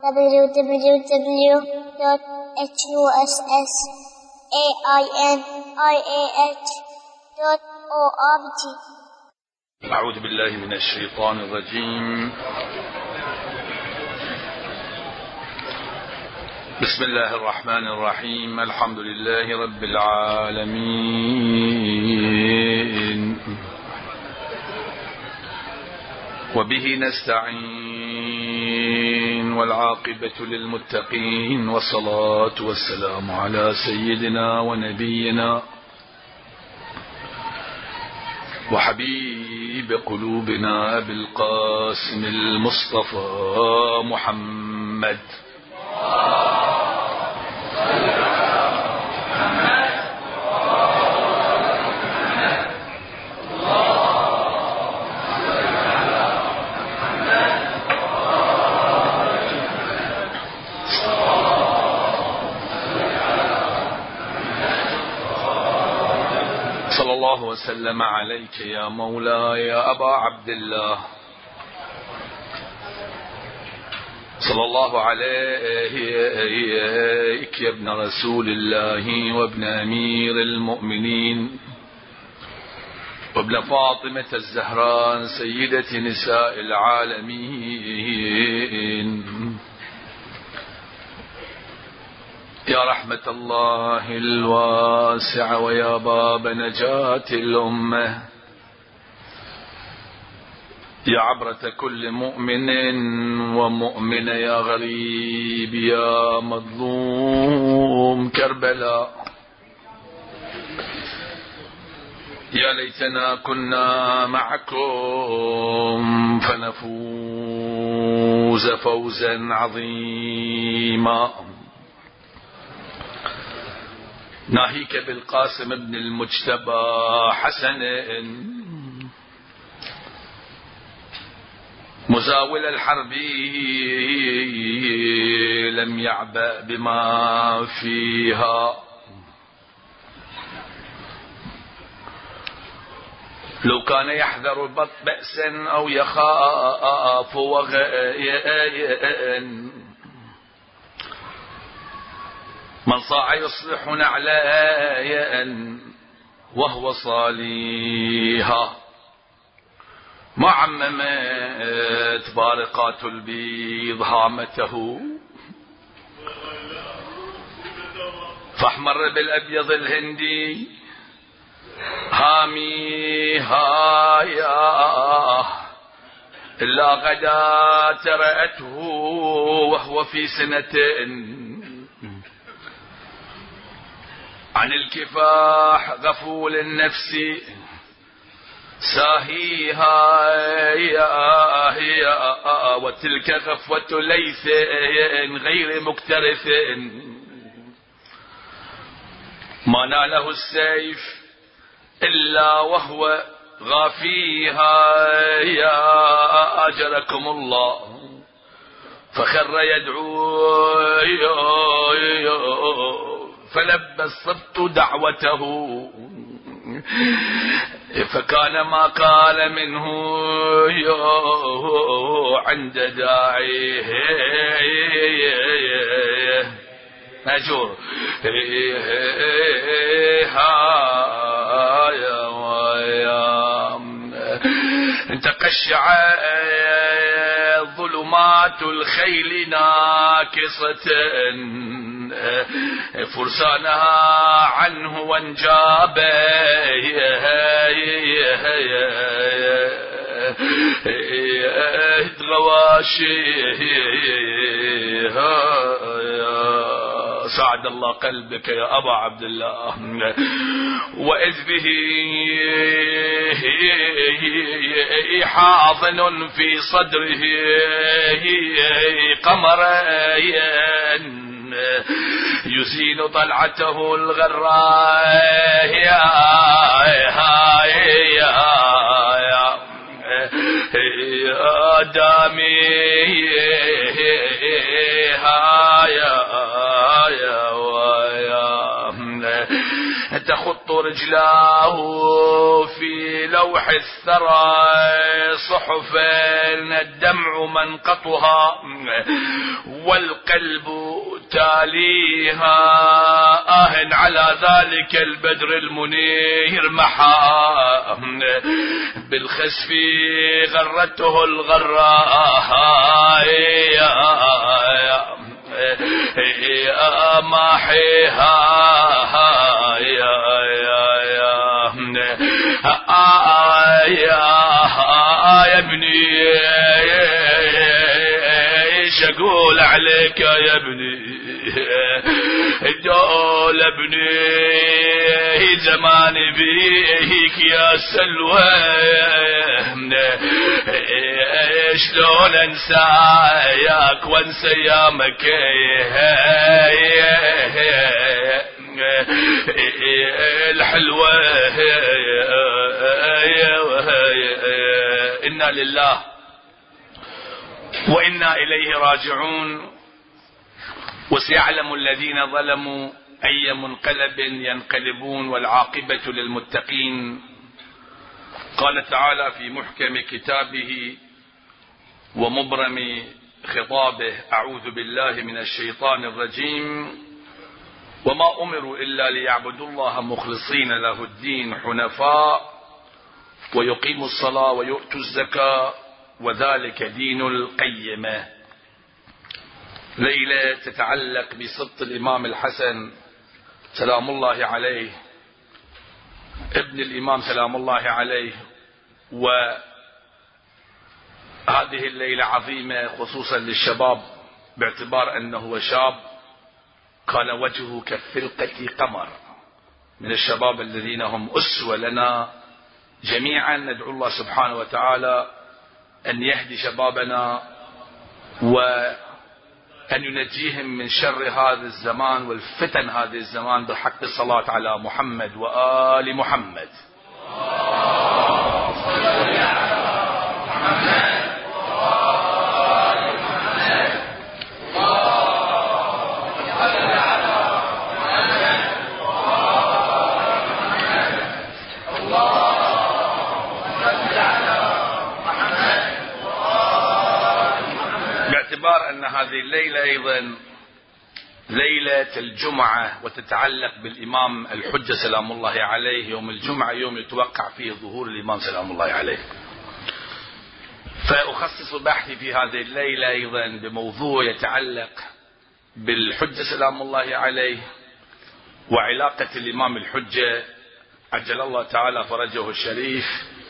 www.husainiah.org. أعوذ بالله من الشيطان الرجيم. بسم الله الرحمن الرحيم. الحمد لله رب العالمين، وبه نستعين، والعاقبة للمتقين، والصلاة والسلام على سيدنا ونبينا وحبيب قلوبنا أبي القاسم المصطفى محمد صلى الله وسلم عليك يا مولاي يا أبا عبد الله، صلى الله عليك يا ابن رسول الله وابن أمير المؤمنين وابن فاطمة الزهراء سيدة نساء العالمين، يا رحمة الله الواسعة ويا باب نجاة الأمة، يا عبرة كل مؤمن ومؤمنة، يا غريب يا مظلوم كربلاء، يا ليتنا كنا معكم فنفوز فوزا عظيما. ناهيك بالقاسم بن المجتبى حسن مزاول الحرب لم يعبأ بما فيها، لو كان يحذر بأسا أو يخاف وغيا من صاع يصلح نعلايا وهو صاليها، ما عممت بارقات البيض هامته، فاحمر بالأبيض الهندي هاميها يا إلا غدا ترأته وهو في سنة عن الكفاح غفول النفس ساهيها يا وتلك غفوة ليث غير مكترث ما ناله السيف إلا وهو غافيها يا أجركم الله، فخر يدعو فلبى الصبت دعوته، فكان ما قال منه عند داعيه ماجور تقشع ظلمات الخيل ناكصة فرسانها عنه وانجاب غواشيها. سعد الله قلبك يا أبا عبد الله. وإذ به حاضن في صدره قمرا يزين طلعته الغراء يا دامي تخط رجلاه في لوح الثرى صحفا الدمع منقطها والقلب تاليها على ذلك البدر المنير محا بالخسف غرته الغراء ماحيها يا ابني شقول عليك يا ابني دول ابني زمان بيك يا سلوى شلون انساك وانسى ايامك الحلوة إنا لله وإنا إليه راجعون وسيعلم الذين ظلموا أي منقلب ينقلبون والعاقبة للمتقين. قال تعالى في محكم كتابه ومبرم خطابه: أعوذ بالله من الشيطان الرجيم وما أمروا إلا ليعبدوا الله مخلصين له الدين حنفاء ويقيموا الصلاة ويؤتوا الزكاة وذلك دين القيمة. ليلة تتعلق بسبط الإمام الحسن سلام الله عليه ابن الإمام سلام الله عليه، وهذه الليلة عظيمة خصوصا للشباب باعتبار أنه شاب كان وجهه كفلقة قمر، من الشباب الذين هم أسوة لنا جميعا. ندعو الله سبحانه وتعالى أن يهدي شبابنا وأن ينجيهم من شر هذا الزمان والفتن هذا الزمان بحق الصلاة على محمد وآل محمد. باعتبار أن هذه الليلة أيضا ليلة الجمعة وتتعلق بالإمام الحجة سلام الله عليه، يوم الجمعة يوم يتوقع فيه ظهور الإمام سلام الله عليه، فأخصص بحثي في هذه الليلة أيضا بموضوع يتعلق بالحجة سلام الله عليه وعلاقة الإمام الحجة عجل الله تعالى فرجه الشريف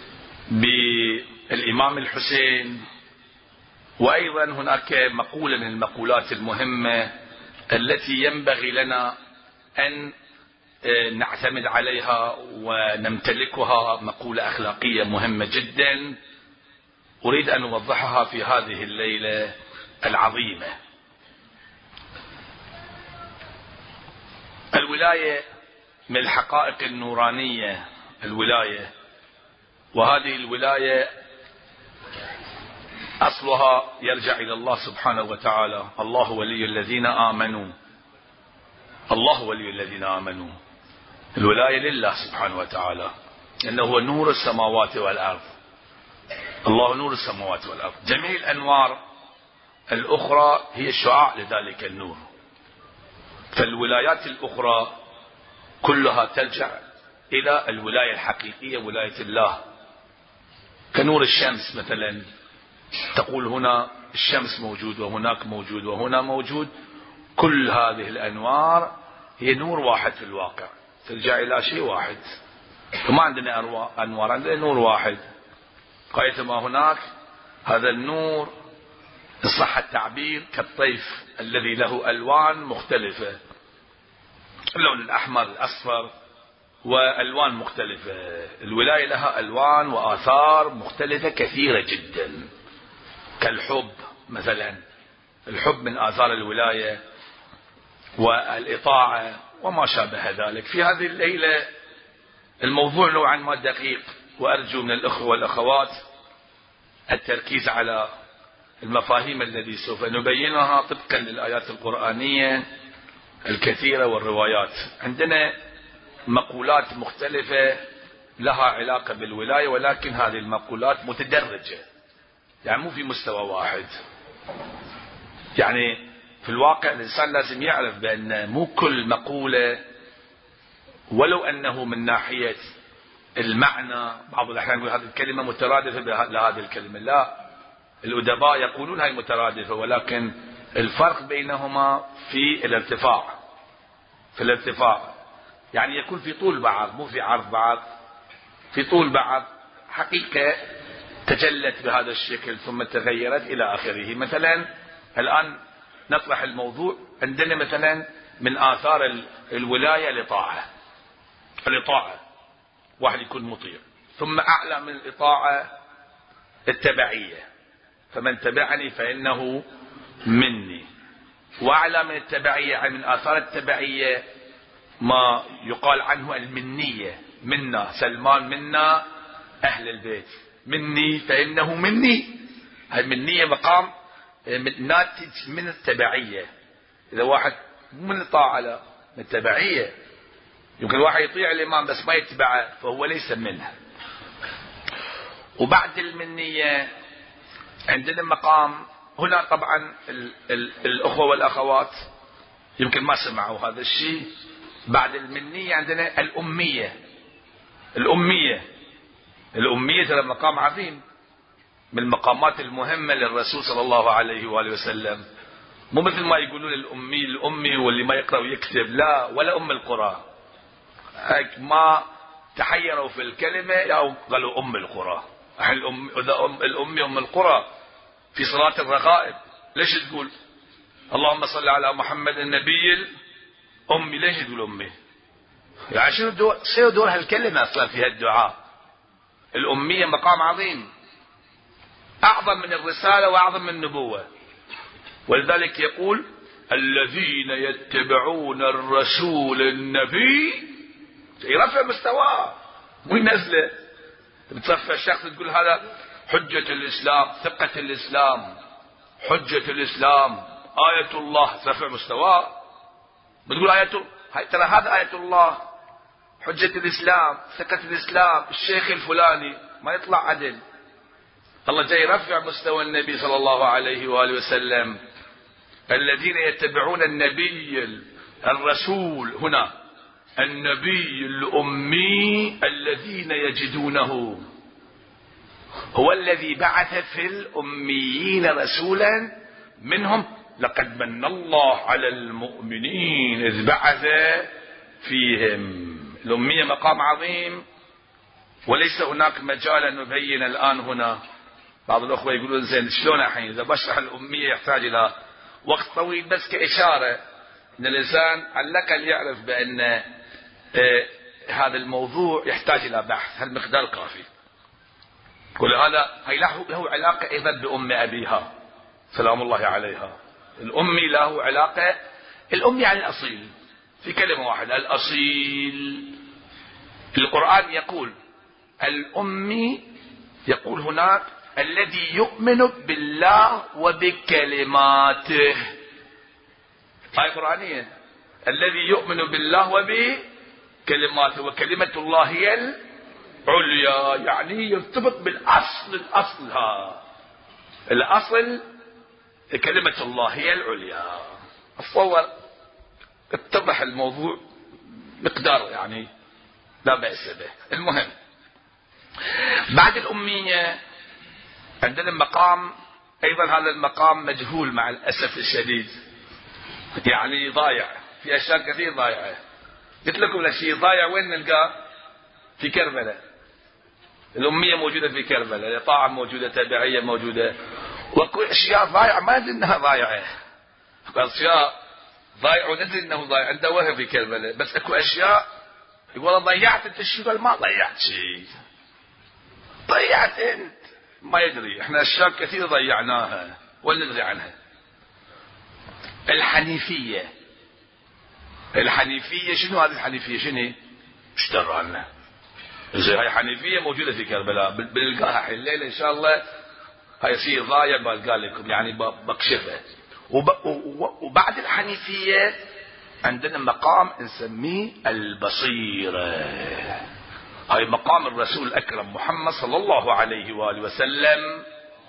بالإمام الحسين. وأيضا هناك مقولة من المقولات المهمة التي ينبغي لنا أن نعتمد عليها ونمتلكها، مقولة أخلاقية مهمة جدا أريد أن أوضحها في هذه الليلة العظيمة. الولاية من الحقائق النورانية، الولاية، وهذه الولاية أصلها يرجع إلى الله سبحانه وتعالى. الله ولي الذين آمنوا، الله ولي الذين آمنوا. الولاية لله سبحانه وتعالى، إنه هو نور السماوات والأرض. الله نور السماوات والأرض، جميع الأنوار الأخرى هي شعاع لذلك النور. فالولايات الأخرى كلها ترجع إلى الولاية الحقيقية، ولاية الله. كنور الشمس مثلا، تقول هنا الشمس موجود وهناك موجود وهنا موجود، كل هذه الأنوار هي نور واحد في الواقع، ترجع إلى شيء واحد. فما عندنا أنوار، عندنا نور واحد. قايتما هناك هذا النور إن صح التعبير كالطيف الذي له ألوان مختلفة، اللون الأحمر الأصفر وألوان مختلفة. الولاية لها ألوان وآثار مختلفة كثيرة جدا، كالحب مثلا، الحب من آثار الولاية، والإطاعة وما شابه ذلك. في هذه الليلة الموضوع نوعا ما دقيق، وأرجو من الأخوة والأخوات التركيز على المفاهيم التي سوف نبينها طبقا للآيات القرآنية الكثيرة والروايات. عندنا مقولات مختلفة لها علاقة بالولاية، ولكن هذه المقولات متدرجة، يعني مو في مستوى واحد. يعني في الواقع الإنسان لازم يعرف بأن مو كل مقولة ولو أنه من ناحية المعنى بعض الأحيان يقول هذه الكلمة مترادفة لهذه الكلمة، لا، الأدباء يقولون هاي مترادفة، ولكن الفرق بينهما في الارتفاع. في الارتفاع يعني يكون في طول بعض، مو في عرض بعض، في طول بعض حقيقة تجلت بهذا الشكل ثم تغيرت إلى آخره. مثلا الآن نطرح الموضوع، عندنا مثلا من آثار الولاية الإطاعة. الإطاعة واحد يكون مطيع، ثم أعلى من الإطاعة التبعية، فمن تبعني فإنه مني. وأعلى من التبعية، يعني من آثار التبعية ما يقال عنه المنية، منا سلمان منا أهل البيت، مني فإنه مني. المنية مقام ناتج من التبعية. إذا واحد من الطاعة لا، من التبعية، يمكن واحد يطيع الإمام بس ما يتبعه فهو ليس منه. وبعد المنية عندنا مقام، هنا طبعا الأخوة والأخوات يمكن ما سمعوا هذا الشيء. بعد المنية عندنا الأمية. الأمية ترى مقام عظيم من المقامات المهمة للرسول صلى الله عليه وآله وسلم. مو مثل ما يقولون الأمي واللي ما يقرأ ويكتب، لا، ولا أم القرى. ما تحيروا في الكلمة أو قالوا أم القرى. الأمي أم القرى في صلاة الرغائب ليش تقول اللهم صل على محمد النبي الأمي؟ ليش تقول أمي؟ يعني شنو دور هالكلمة أصلا في هالدعاء؟ الأمية مقام عظيم، أعظم من الرسالة وأعظم من النبوة. ولذلك يقول الذين يتبعون الرسول النبي، يرفع مستواه مو ينزله. بتصفى الشخص تقول هذا حجة الإسلام، ثقة الإسلام، حجة الإسلام، آية الله، ترفع مستواه. بتقول ترى هذا آية الله، حجة الإسلام، ثقة الإسلام، الشيخ الفلاني، ما يطلع عدل. الله جاي يرفع مستوى النبي صلى الله عليه وآله وسلم. الذين يتبعون النبي الرسول، هنا النبي الأمي الذين يجدونه، هو الذي بعث في الأميين رسولا منهم لقد من الله على المؤمنين إذ بعث فيهم. الأمية مقام عظيم، وليس هناك مجال أن نبين الآن هنا. بعض الأخوة يقولون زين شلون الحين إذا بشرح الأمية يحتاج إلى وقت طويل، بس كإشارة أن الإنسان على الأقل يعرف بأن هذا الموضوع يحتاج إلى بحث، هالمقدار كافي. ولهذا هي له علاقة أيضا بأم أبيها سلام الله عليها. الأمي له علاقة، الأمي يعني الأصيل، في كلمة واحدة الأصيل. القرآن يقول الأمي، يقول هناك الذي يؤمن بالله وبكلماته، آية قرآنية، الذي يؤمن بالله وبكلماته، وكلمة الله هي العليا، يعني يرتبط بالأصل. الأصل كلمة الله هي العليا. أتصور اتضح الموضوع مقدار، يعني لا بأس به. المهم بعد الأمية عندنا مقام أيضا، هذا المقام مجهول مع الأسف الشديد، يعني ضايع، في أشياء كثير ضايعة. قلت لكم الشيء ضايع وين نلقاه؟ في كربلاء. الأمية موجودة في كربلاء، الإطاعة موجودة، تبعية موجودة، وكل أشياء ضايعة ما ندري أنها ضايعة. أشياء ضايعة وندري أنه ضايع، عنده وهم في كربلاء، بس أكو أشياء يقول والله ضيعت أنت الشيء، قال ما ضيعت شيء. ضيعت أنت ما يدري، احنا أشياء كثير ضيعناها ولا ندري عنها. الحنيفية شنو هذه الحنيفية؟ شنو اشترى عنها؟ هاي حنيفية موجودة في كربلاء، بنلقاها الليلة إن شاء الله. هاي شيء ضايع بلقى لكم، يعني بكشفه. وبعد الحنيفية عندنا مقام نسميه البصيرة. هاي مقام الرسول الأكرم محمد صلى الله عليه وآله وسلم.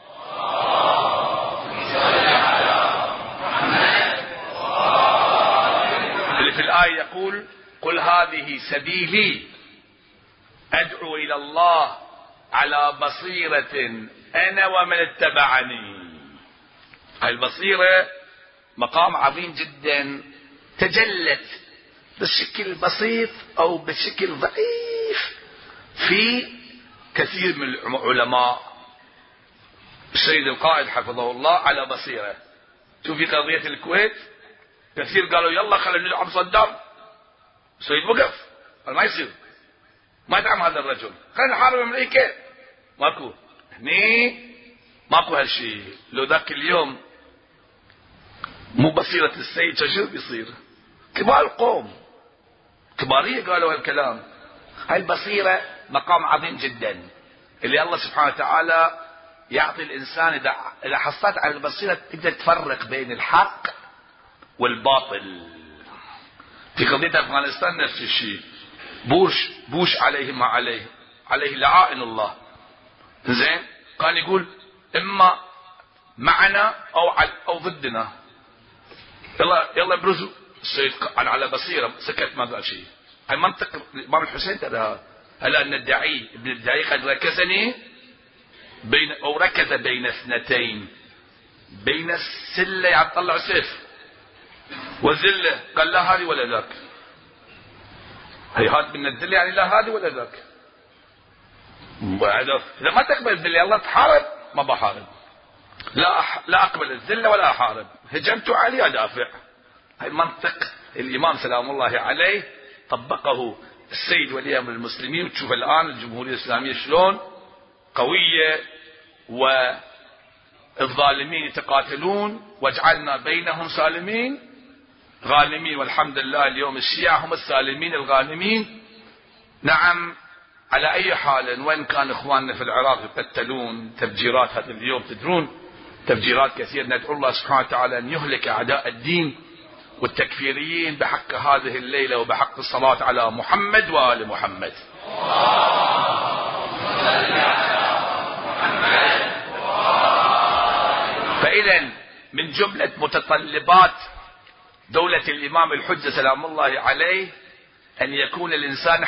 اللي في الآية يقول قل هذه سبيلي أدعو إلى الله على بصيرة أنا ومن اتبعني. هاي البصيرة مقام عظيم جدا، تجلت بشكل بسيط أو بشكل ضعيف في كثير من العلماء. السيد القائد حفظه الله على بصيرة. شوف في قضية الكويت كثير قالوا يلا خلينا نلعب صدام، السيد وقف قال ما يصير، ما يدعم هذا الرجل، خلينا نحارب أمريكا. ماكو هني ماكو هالشيء. لو ذاك اليوم مو بصيرة السيد شو بيصير؟ كبار القوم كبارية قالوا هالكلام. هاي البصيرة مقام عظيم جدا اللي الله سبحانه وتعالى يعطي الإنسان. إذا حصلت على البصيرة تقدر تفرق بين الحق والباطل. في قضية أفغانستان نفس الشيء. بوش عليه ما عليه لعائن الله. زين كان يقول إما معنا أو ضدنا، يلا ابرزوا. السيد على بصيرة سكت ما قال شيء. هاي منطق الإمام الحسين ترى. هلا أن الداعي ابن الداعي قد ركزني ركز بين اثنتين، بين السلة يعني طلع سيف والذلة، قال لا هذه ولا ذاك. هي هذا من الذلة يعني لا هذه ولا ذاك. إذا ما تقبل الذلة الله تحارب، ما بحارب. لا أقبل الذلة ولا أحارب. هجمت عليه أدافع. هاي منطق الإمام سلام الله عليه طبقه السيد ولي أمر المسلمين. وتشوف الآن الجمهورية الإسلامية شلون قوية، والظالمين يتقاتلون واجعلنا بينهم سالمين غانمين. والحمد لله اليوم الشيعة هم السالمين الغانمين. نعم على أي حال وين كان إخواننا في العراق يقتلون تفجيرات هذا اليوم، تدرون تفجيرات كثير. ندعو الله سبحانه وتعالى أن يهلك أعداء الدين والتكفيريين بحق هذه الليلة وبحق الصلاة على محمد وآل محمد. فإذا من جملة متطلبات دولة الإمام الحجة سلام الله عليه أن يكون الإنسان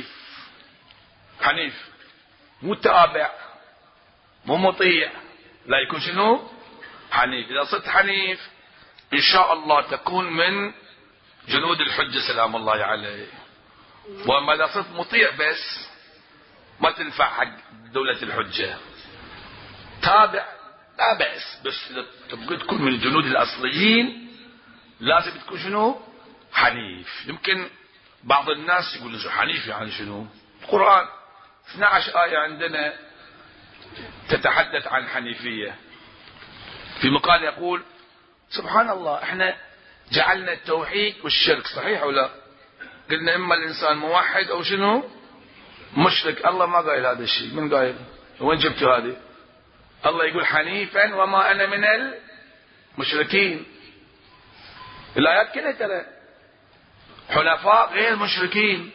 حنيف متابع مو مطيع، لا يكون شنو؟ حنيف. إذا صرت حنيف إن شاء الله تكون من جنود الحجة سلام الله عليه. وما إذا صرت مطيع بس ما تنفع حق دولة الحجة. تابع لا بأس، بس إذا تبغى تكون من الجنود الأصليين لازم تكون شنو؟ حنيف. يمكن بعض الناس يقول حنيف يعني شنو؟ القرآن 12 آية عندنا تتحدث عن حنيفية. في مقال يقول سبحان الله احنا جعلنا التوحيد والشرك صحيح ولا؟ قلنا اما الانسان موحد او شنو؟ مشرك. الله ما قايل هذا الشيء. من قايل؟ وين جبتوا هذه؟ الله يقول حنيفا وما انا من المشركين. الايات كلها ترى حنفاء غير مشركين.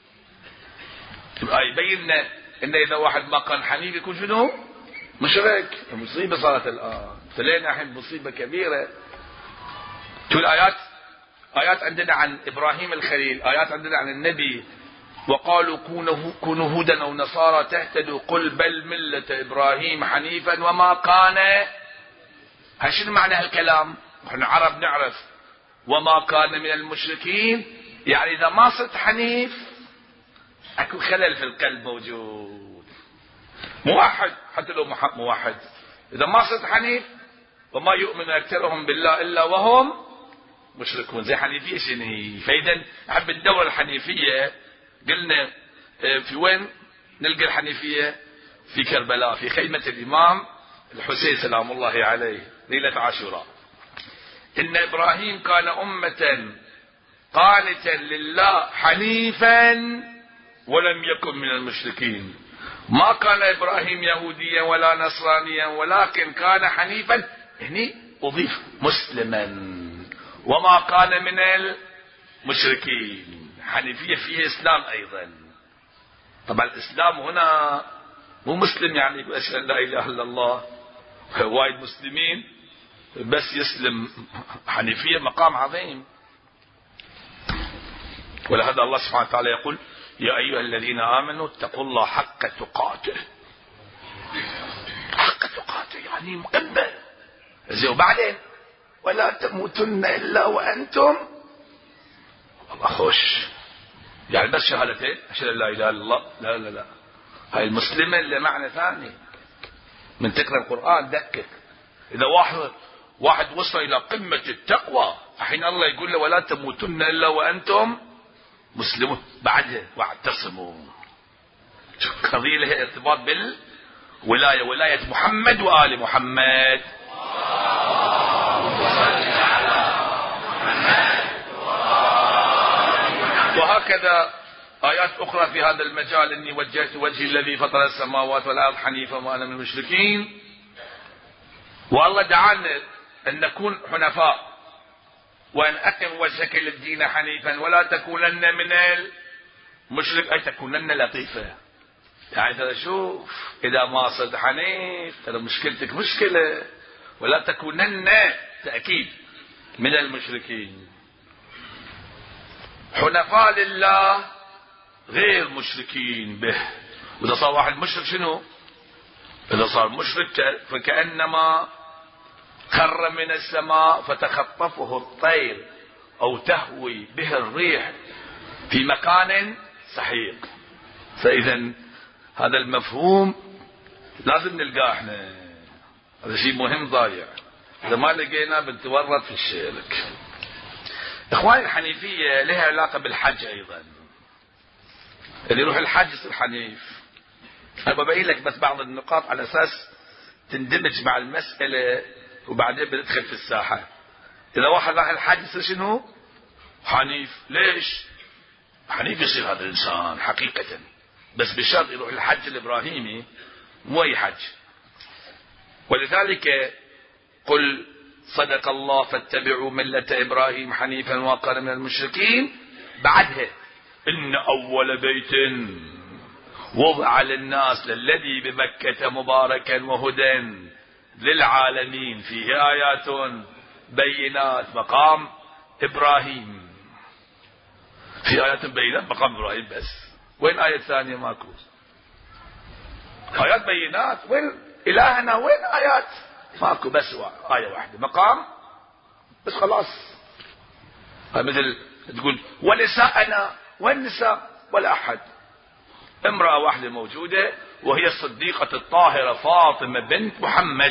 يبين لنا ان اذا واحد ما كان حنيف يكون شنو؟ مشرك. مصيبه صارت الان، تلينا الحين مصيبه كبيره. شو الايات؟ ايات عندنا عن ابراهيم الخليل، ايات عندنا عن النبي. وقالوا كونوا هودا او نصارى تهتدوا قل بل مله ابراهيم حنيفا وما كان. شنو معنى هالكلام؟ احنا عرب نعرف وما كان من المشركين، يعني اذا ما صرت حنيف اكو خلل في القلب موجود. موحد حتى لو موحد اذا ما صرت حنيف وما يؤمن اكثرهم بالله الا وهم مشركون. زي حنيفيه شنو هي؟ فاذا احب الدوله الحنيفيه قلنا في وين نلقى الحنيفيه؟ في كربلاء في خيمه الامام الحسين سلام الله عليه ليله عاشوراء. ان ابراهيم كان امه قانتا لله حنيفا ولم يكن من المشركين. ما كان ابراهيم يهوديا ولا نصرانيا ولكن كان حنيفا، هني اضيف مسلما، وما كان من مشركين. حنيفية فيها إسلام أيضا. طبعا الإسلام هنا مو مسلم يعني يقول أشهد أن لا إله إلا الله، وايد مسلمين بس يسلم. حنيفية مقام عظيم. ولهذا الله سبحانه وتعالى يقول يا أيها الذين آمنوا اتقوا الله حق تقاته. حق تقاته يعني مقبل. زي وبعدين ولا تموتن إلا وأنتم، الله خوش يعني بس شهادتين أشهد أن لا إله إلا الله. لا لا لا، هاي المسلمة اللي معنى ثاني. من تقرأ القرآن دقق، إذا واحد وصل إلى قمة التقوى حين الله يقول له ولا تموتن إلا وأنتم مسلمون، بعدها واعتصموا. قضية لها ارتباط بالولاية، ولاية محمد وآل محمد. وهكذا آيات أخرى في هذا المجال. إني وجهت وجهي الذي فطر السماوات والأرض حنيفا وما أنا من المشركين. والله دعانا أن نكون حنفاء، وأن أقم وجهك للدين حنيفا ولا تكونن من المشرك، أي تكونن لطيفة. يعني ترى شوف إذا ما صرت حنيف ترى مشكلتك مشكلة. ولا تكونن تأكيد من المشركين. حنفاء لله غير مشركين به. وإذا صار واحد مشرك شنو؟ إذا صار مشرك فكأنما خر من السماء فتخطفه الطير أو تهوي به الريح في مكان سحيق. فإذا هذا المفهوم لازم نلقاه احنا. هذا شيء مهم ضايع، إذا ما لقينا بنتورط في الشرك. إخواني الحنيفية لها علاقة بالحج أيضا. اللي يروح الحج يصير حنيف. أنا ببين لك بس بعض النقاط على أساس تندمج مع المسألة وبعدين بندخل في الساحة. إذا واحد راح الحج يصير شنو؟ حنيف. ليش؟ حنيف يصير هذا الإنسان حقيقة، بس بشرط يروح الحج الإبراهيمي مو أي حج. ولذلك قل صدق الله فاتبعوا ملة إبراهيم حنيفا وقال من المشركين. بعدها إن أول بيت وضع للناس للذي بمكة مباركا وهدى للعالمين فيه آيات بينات مقام إبراهيم. في آيات بينات مقام إبراهيم بس. وين آية ثانية؟ ماكو آيات بينات. وين إلهنا؟ وين آيات؟ ماكو، بس آية واحدة مقام بس خلاص. مثل تقول ونساءنا، والنساء ولا أحد. امرأة واحدة موجودة وهي الصديقة الطاهرة فاطمة بنت محمد.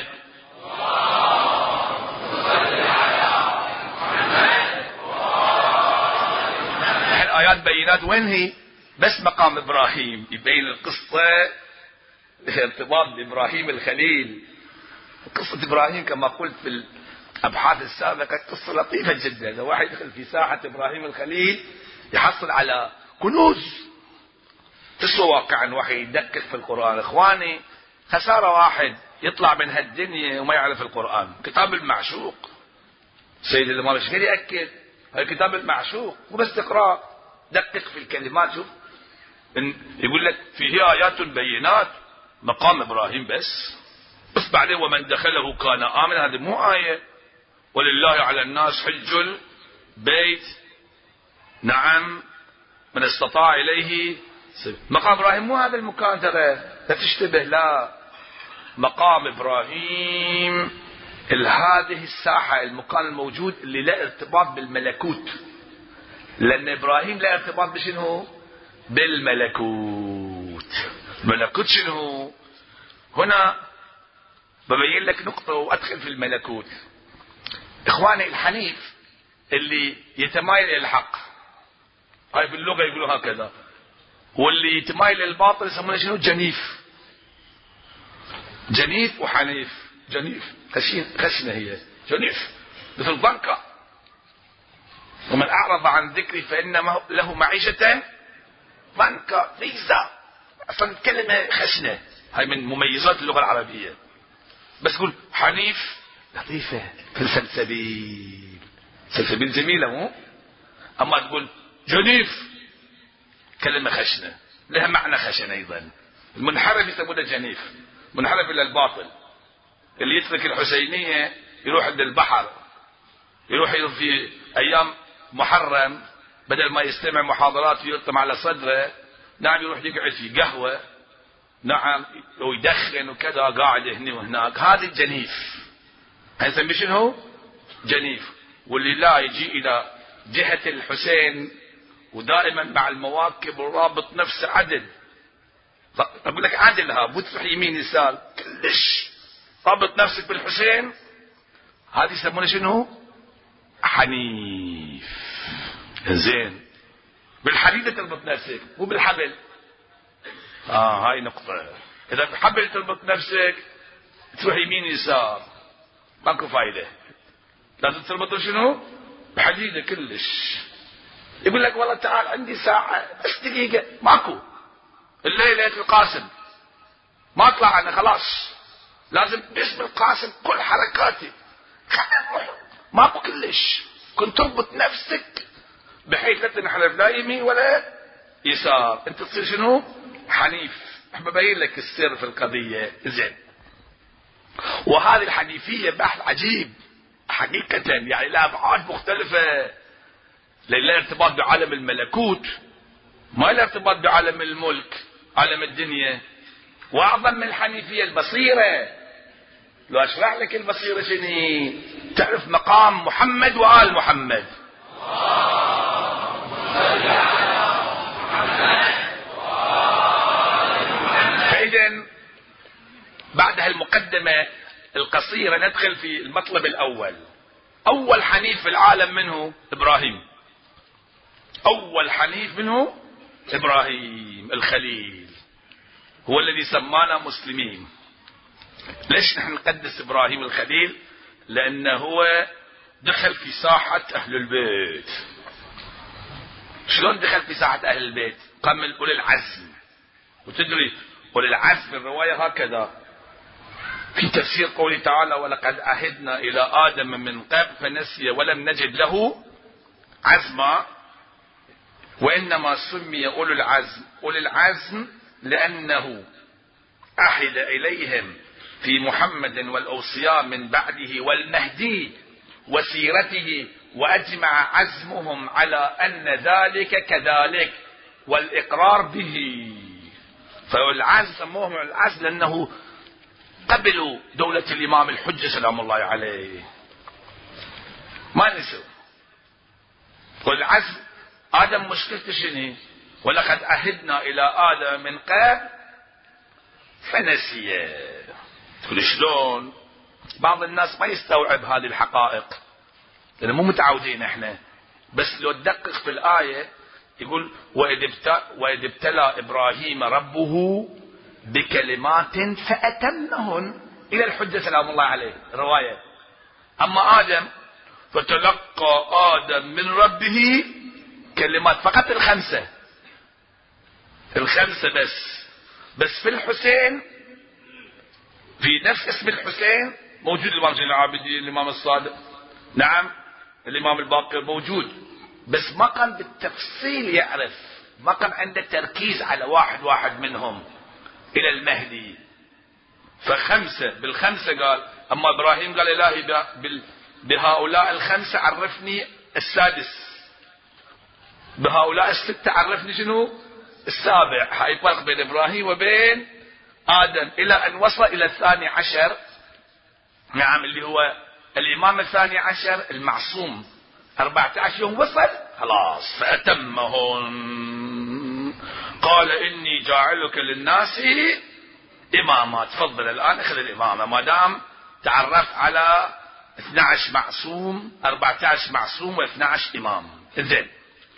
الآيات بينات. وين هي؟ بس مقام إبراهيم يبين القصة ارتباط بإبراهيم الخليل. قصة إبراهيم كما قلت في الأبحاث السابقة قصة لطيفة جدا. لو واحد يدخل في ساحة إبراهيم الخليل يحصل على كنوز. تسوى واقعا واحد يدقق في القرآن. إخواني خسارة واحد يطلع من هالدنيا وما يعرف القرآن. كتاب المعشوق سيد الإمام الشافعي يأكد هذا كتاب المعشوق، وبس تقرأ دقق في الكلمات. شوف يقول لك فيه آيات بينات مقام إبراهيم بس بعدين ومن دخله كان آمن. هذه مو آية ولله على الناس حج البيت نعم من استطاع إليه سبيل. مقام إبراهيم مو هذا المكان، ترى لا تشتبه. لا، مقام إبراهيم هذه الساحة المكان الموجود اللي لا ارتباط بالملكوت، لأن إبراهيم لا ارتباط بشنو؟ بالملكوت. الملكوت شنو؟ هنا ببين لك نقطة وأدخل في الملكوت. إخواني الحنيف اللي يتمايل إلى الحق، هاي باللغة يقولوا هكذا، واللي يتمايل إلى الباطل يسمونه شنو؟ جنيف. جنيف وحنيف. جنيف خشنة هي جنيف مثل ضنكة. ومن أعرض عن ذكري فإن له معيشة ضنكة ضيزة. أصلا كلمة خشنة، هاي من مميزات اللغة العربية. بس قول حنيف لطيفة. في السلسبيل. سلسبيل جميلة مو؟ أما تقول جنيف كلمة خشنة لها معنى خشن أيضا. المنحرف يسمونه جنيف، منحرف إلى الباطل، اللي يترك الحسينية يروح عند البحر، يروح في أيام محرم بدل ما يستمع محاضرات ويلطم على صدره، نعم يروح يقعد في قهوة، نعم ويدخن وكذا قاعد هنا وهناك. هذا الجنيف هنسميه شنو؟ جنيف. واللي لا يجي إلى جهة الحسين ودائما مع المواكب ورابط نفسه عدل، أقول لك عدلها بتروح يمين يسار كلش رابط نفسك بالحسين، هذه يسمونه شنو؟ حنيف. زين بالحديدة تربط نفسك مو بالحبل. هاي نقطة. إذا بالحبل تربط نفسك تروح يمين يسار ماكو فايدة، لازم تربط شنو؟ بحديدة كلش. يقول لك والله تعال عندي ساعة بس دقيقة، ماكو. الليلة القاسم ما اطلع انا خلاص، لازم باسم القاسم كل حركاتي ماكو كلش. كنت تربط نفسك بحيث لا تنحرف لا يمين ولا يسار، انت تصير شنو؟ حنيف. احب ابين لك السر في القضية. زين، وهذه الحنيفية بحث عجيب حقيقة، يعني لها ابعاد مختلفة، لها ارتباط بعالم الملكوت، ما لها ارتباط بعالم الملك، عالم الدنيا. واعظم من الحنيفية البصيرة. لو اشرح لك البصيرة شنو، تعرف مقام محمد وآل محمد. فإذا بعد هالمقدمة القصيرة ندخل في المطلب الأول. أول حنيف في العالم منه إبراهيم. أول حنيف منه إبراهيم الخليل، هو الذي سمانا مسلمين. ليش نحن نقدس إبراهيم الخليل؟ لأنه هو دخل في ساحة أهل البيت. شلون دخل في ساحة أهل البيت؟ قام من أولي العزم. وتدري أولي العزم في الرواية هكذا في تفسير قوله تعالى ولقد عهدنا إلى آدم من قبل فنسي ولم نجد له عزما. وإنما سمي أولو العزم أولي العزم لأنه عهد إليهم في محمد والأوصياء من بعده والمهدي وسيرته، وأجمع عزمهم على أن ذلك كذلك والإقرار به. فالعزم سموهم العزم لأنه قبلوا دولة الإمام الحجة سلام الله عليه، ما نسوا. والعزم آدم مشكلته شنو؟ ولقد عهدنا إلى آدم من قبل فنسي. تقول شلون؟ بعض الناس ما يستوعب هذه الحقائق لأنه مو متعودين احنا. بس لو تدقق في الآية يقول وإذ ابتلى إبراهيم ربه بكلمات فأتمهن إلى الحجة سلام الله عليه رواية. أما آدم فتلقى آدم من ربه كلمات، فقط الخمسة بس في الحسين في نفس اسم الحسين موجود الإمام زين العابدين، الإمام الصادق، نعم الإمام الباقر موجود، بس ما كان بالتفصيل يعرف، ما كان عنده تركيز على واحد منهم إلى المهدي. فخمسة بالخمسة قال. أما إبراهيم قال إلهي بهؤلاء الخمسة عرفني السادس، بهؤلاء الستة عرفني شنو السابع. هاي فرق بين إبراهيم وبين آدم إلى أن وصل إلى الثاني عشر، نعم اللي هو الإمام الثاني عشر المعصوم 14 يوم وصل خلاص فأتمهن. قال إني جاعلك للناس إماما. تفضل الآن اخذ الإمامة ما دام تعرفت على 12 معصوم 14 معصوم و12 إمام. زين،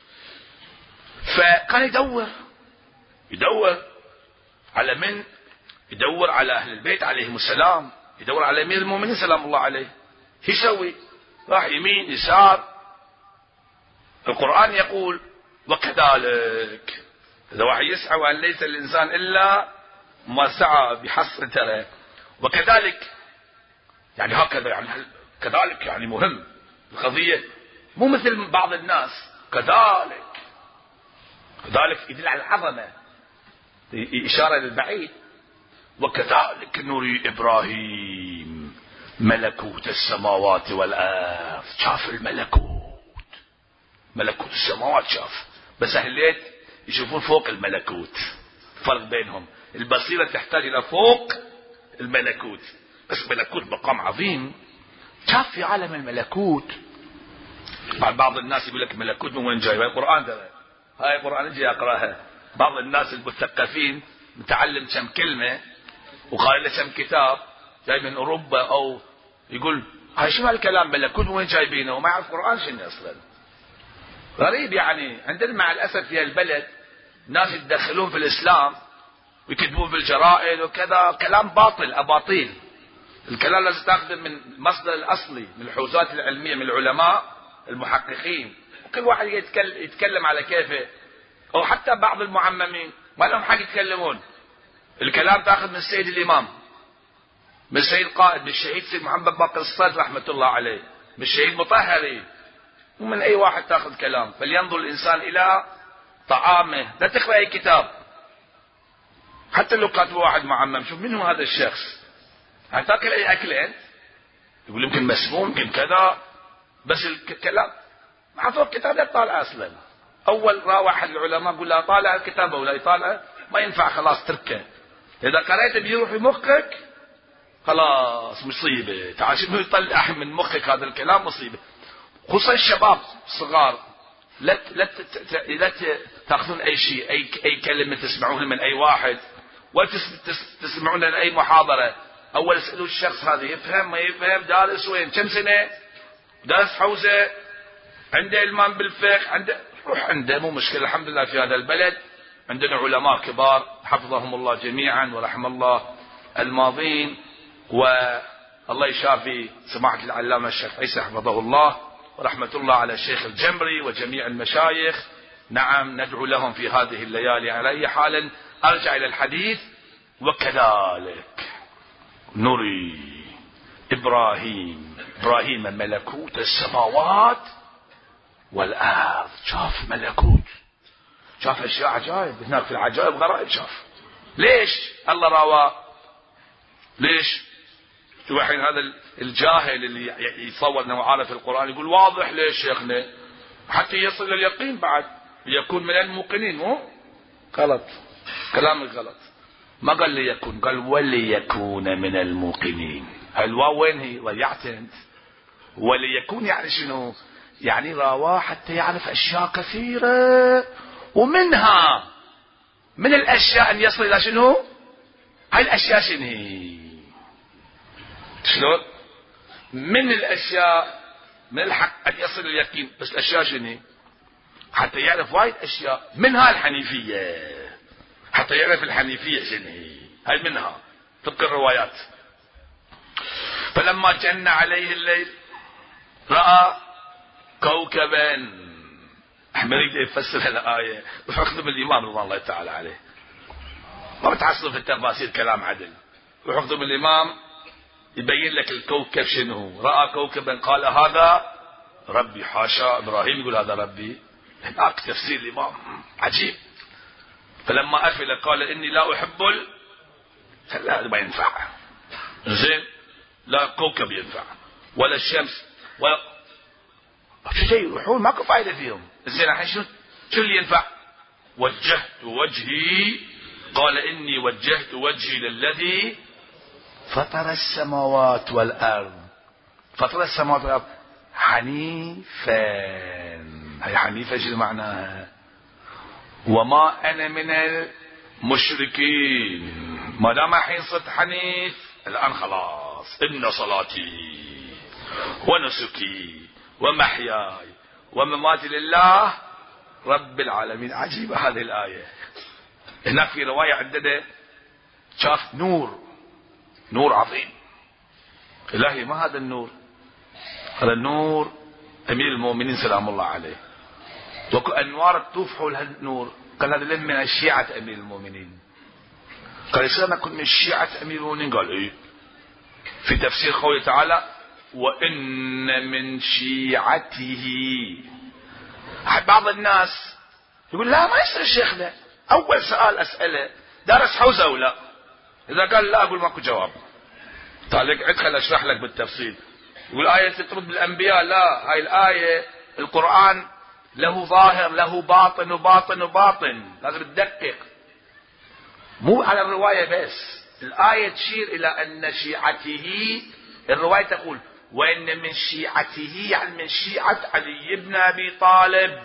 فكان يدور على من؟ يدور على أهل البيت عليهم السلام، يدور على أمير المؤمنين سلام الله عليه. يسوي راح يمين يسار. القرآن يقول وكذلك. إذا واحد يسعى وأن ليس الإنسان إلا ما سعى بحسر ترى. وكذلك يعني هكذا، يعني كذلك يعني مهم القضية، مو مثل بعض الناس كذلك يدل على العظمة، إشارة للبعيد. وكذلك نري إبراهيم ملكوت السماوات والأرض. شاف ملكوت السماوات شاف، بس أهل يشوفون فوق الملكوت. فرق بينهم، البصيرة تحتاج إلى فوق الملكوت، بس ملكوت مقام عظيم. شاف في عالم الملكوت. بعض الناس يقول لك ملكوت من وين جاي؟ القرآن ده، هاي القرآن اجي اقراها. بعض الناس المثقفين متعلم كم كلمة وقال له كم كتاب جاي من اوروبا، او يقول هاي شو هالكلام ملكوت من وين جايبينه، وما يعرف القرآن شنو اصلا. غريب يعني. عندنا مع الاسف في البلد ناس يتدخلون في الاسلام ويكتبون في الجرائد وكذا كلام باطل، اباطيل. الكلام لازم تاخذه من المصدر الاصلي، من الحوزات العلميه، من العلماء المحققين. وكل واحد يتكلم على كيفه، او حتى بعض المعممين ما لهم حق يتكلمون. الكلام تاخذ من السيد الامام، من السيد القائد، من الشهيد سيد محمد باقر الصدر رحمه الله عليه، من الشهيد مطهري، ومن اي واحد تاخذ كلام. فلينظر الانسان الى طعامه، لا تقرا اي كتاب حتى لو كاتب واحد معمم. شوف منو هذا الشخص، هتاكل اي اكل انت؟ يقول يمكن مسموم يمكن كذا، بس الكلام مع فوق الكتاب لا يطالع اصلا. اول واحد العلماء يقول لا طالع الكتاب ولا يطالع ما ينفع، خلاص تركه. اذا قريت بيروح بمخك خلاص مصيبه. تعال شو يطلع من مخك هذا الكلام مصيبه. خصوصا الشباب الصغار، لا تاخذون اي شيء، اي كلمه تسمعونها من اي واحد، ولا تسمعون من اي محاضره. اول اسالوا الشخص هذا يفهم ما يفهم، دارس وين، كم سنه، دارس حوزه، عنده علمان بالفقه، روح عنده مو مشكله. الحمد لله في هذا البلد عندنا علماء كبار حفظهم الله جميعا ورحم الله الماضين، والله يشافي سماحه العلامه الشيخ عيسى حفظه الله، ورحمه الله على الشيخ الجمري وجميع المشايخ. نعم ندعو لهم في هذه الليالي. على اي حال ارجع الى الحديث. وكذلك نري إبراهيم ملكوت السماوات والأرض. شاف ملكوت، شاف أشياء عجائب هناك، في العجائب غرائب شاف. ليش الله راواه؟ ليش؟ شوف الحين هذا الجاهل اللي يتصور انه عارف القرآن يقول واضح. ليش شيخنا؟ حتى يصل اليقين بعد، يكون من الموقنين. مو غلط، كلامك غلط. ما قال ليكون، قال وليكون من الموقنين. الواو وين هي؟ ضيعت انت. وليكون يعني شنو؟ يعني راواه حتى يعرف اشياء كثيرة، ومنها من الاشياء ان يصل الى شنو؟ هاي الاشياء شنو هي؟ شلون؟ من الاشياء، من الحق ان يصل اليقين، بس الاشياء شنو؟ حتى يعرف وايد اشياء، منها الحنيفية، حتى يعرف الحنيفية شنو هي منها طبق الروايات. فلما جن عليه الليل رأى كوكبا. احنا نريد يفسر الآية وحكم الإمام رضوان الله تعالى عليه، ما بتحصلوا في التفاسير كلام عدل. وحكم الإمام يبين لك الكوكب شنو. رأى كوكبا قال هذا ربي. حاشا إبراهيم يقول هذا ربي. هناك تفسير الإمام عجيب. فلما أفل قال إني لا أحب لا ما ينفع. زين، لا كوكب ينفع ولا الشمس ولا شيء يروحون ماكو فائدة فيهم. زين الحين شو اللي ينفع؟ وجهت وجهي، قال إني وجهت وجهي للذي فطر السماوات والأرض. فطر السماوات والأرض حنيفا. هي حنيفة شو معناها؟ وما أنا من المشركين. ما دام الحين صرت حنيف الآن خلاص إن صلاتي ونسكي ومحياي ومماتي لله رب العالمين. عجيبة هذه الآية. هناك في رواية عندنا شاف نور عظيم. إلهي ما هذا النور؟ هذا النور أمير المؤمنين سلام الله عليه. وأنوار تطوف حول النور. قال هذا من الشيعة أمير المؤمنين. قال إسلام كن من الشيعة أمير المؤمنين. قال إيه؟ في تفسير قوله تعالى وإن من شيعته بعض الناس يقول لا ما يصير شيخنا، اول سؤال اسأله دارس حوزة او لا؟ اذا قال لا اقول ماكو جواب. تعال اقعد خل اشرح لك بالتفصيل. يقول آية تطرد بالانبياء، لا، هاي الآية القرآن له ظاهر له باطن وباطن وباطن، لازم تدقق مو على الرواية بس. الآية تشير إلى أن شيعته، الرواية تقول وإن من شيعته يعني من شيعة علي بن أبي طالب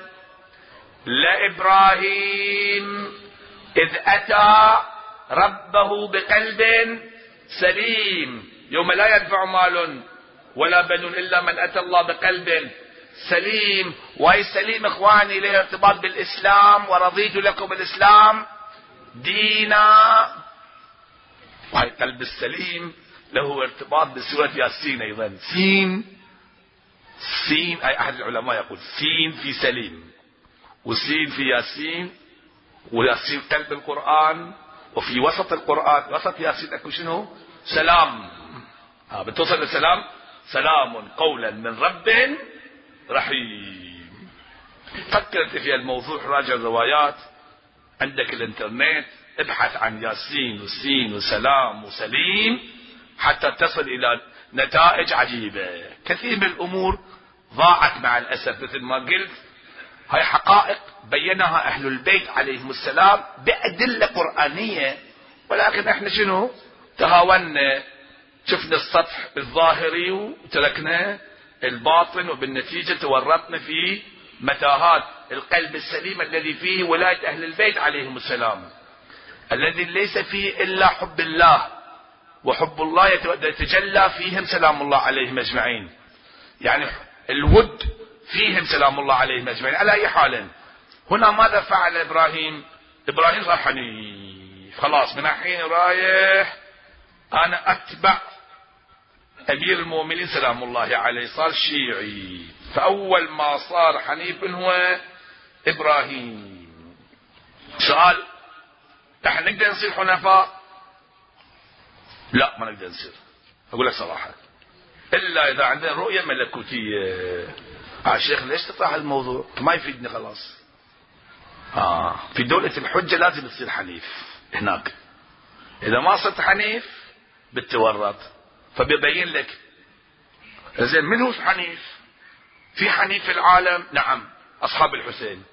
لإبراهيم إذ أتى ربه بقلب سليم يوم لا ينفع مال ولا بنون إلا من أتى الله بقلب سليم. وهي سليم إخواني له ارتباط بالإسلام، ورضيت لكم الإسلام دينا. وهي القلب السليم له ارتباط بسورة ياسين أيضا. سين أي أحد العلماء يقول سين في سليم وسين في ياسين، وياسين قلب القرآن، وفي وسط القرآن وسط ياسين أكو شنو؟ سلام. بتوصل للسلام، سلام قولا من رب رحيم. فكرت في الموضوع، راجع الروايات عندك الانترنت، ابحث عن ياسين وسين وسلام وسليم حتى تصل الى نتائج عجيبة. كثير من الامور ضاعت مع الاسف، مثل ما قلت هاي حقائق بينها اهل البيت عليهم السلام بأدلة قرآنية، ولكن احنا شنو؟ تهاونا، شفنا السطح الظاهري وتركنا الباطن، وبالنتيجة تورطنا في متاهات القلب السليم الذي فيه ولاية اهل البيت عليهم السلام، الذي ليس فيه الا حب الله، وحب الله يتجلى فيهم سلام الله عليهم اجمعين. يعني الود فيهم سلام الله عليهم اجمعين. على اي حال هنا ماذا فعل ابراهيم؟ ابراهيم صار حنيف، خلاص من الحين رايح انا اتبع امير المؤمنين سلام الله عليه، صار شيعي. فاول ما صار حنيف هو ابراهيم. سؤال، نحن نقدر نصير حنفاء؟ لا ما نقدر نصير، اقول لك صراحة، الا اذا عندنا رؤية ملكوتية. الشيخ ليش تطرح الموضوع؟ ما يفيدني خلاص. في دولة الحجة لازم تصير حنيف هناك، اذا ما صرت حنيف بتورط. فبيبين لك زين من هو حنيف؟ في حنيف في العالم، نعم، اصحاب الحسين.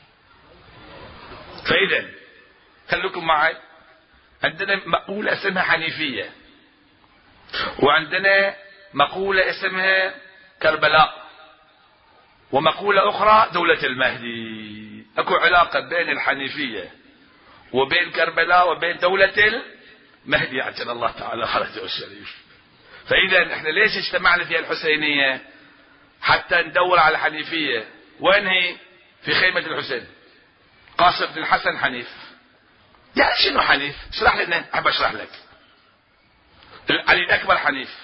فاذا خليكم معي، عندنا مقولة اسمها حنيفية، وعندنا مقولة اسمها كربلاء، ومقولة اخرى دولة المهدي. اكو علاقة بين الحنيفية وبين كربلاء وبين دولة المهدي عجل الله تعالى فرجه الشريف. فاذا احنا ليش اجتمعنا في الحسينية؟ حتى ندور على الحنيفية. وين هي؟ في خيمة الحسين. قاسم بن الحسن حنيف. يعني شنو حنيف؟ اشرح لنا، احب اشرح لك. علي الاكبر حنيف.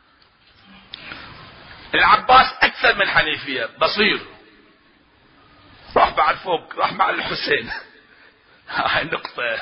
العباس اكثر من حنيفية، بصير، راح بعد فوق، راح مع الحسين. هاي نقطة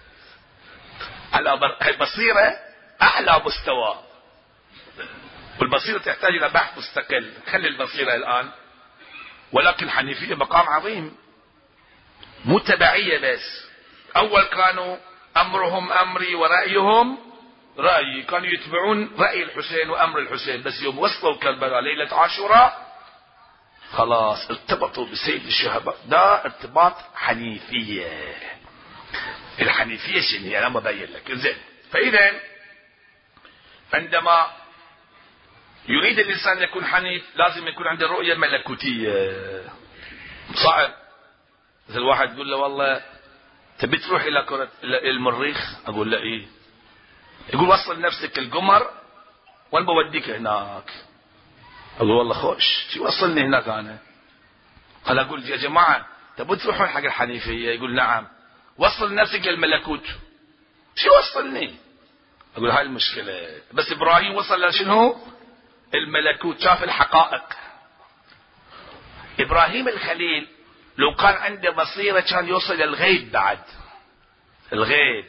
على بصيرة اعلى مستوى، والبصيرة تحتاج الى بحث مستقل، خلي البصيرة الان. ولكن الحنيفية مقام عظيم، مو تبعية بس. اول كانوا امرهم امري ورأيهم رأيي، كانوا يتبعون رأي الحسين وامر الحسين، بس يوم وصلوا كربلاء ليلة عاشوراء خلاص ارتبطوا بسيد الشهداء. ده ارتباط حنيفية. الحنيفية شنو؟ انا ببين لك. زين، فاذا عندما يريد الانسان يكون حنيف لازم يكون عنده رؤية ملكوتية. صعب. مثل الواحد يقول له والله تبي تروح الى المريخ، اقول له ايه؟ يقول وصل نفسك القمر وانا بوديك هناك. اقول والله خوش، شو وصلني هناك انا؟ قال اقول يا جماعة تبوا تروحون حق الحنيفية؟ يقول نعم. وصل نفسك للملكوت. شو وصلني؟ اقول هاي المشكلة. بس ابراهيم وصل لشنو؟ الملكوت، شاف الحقائق. ابراهيم الخليل لو كان عنده بصيرة كان يوصل للغيب. بعد الغيب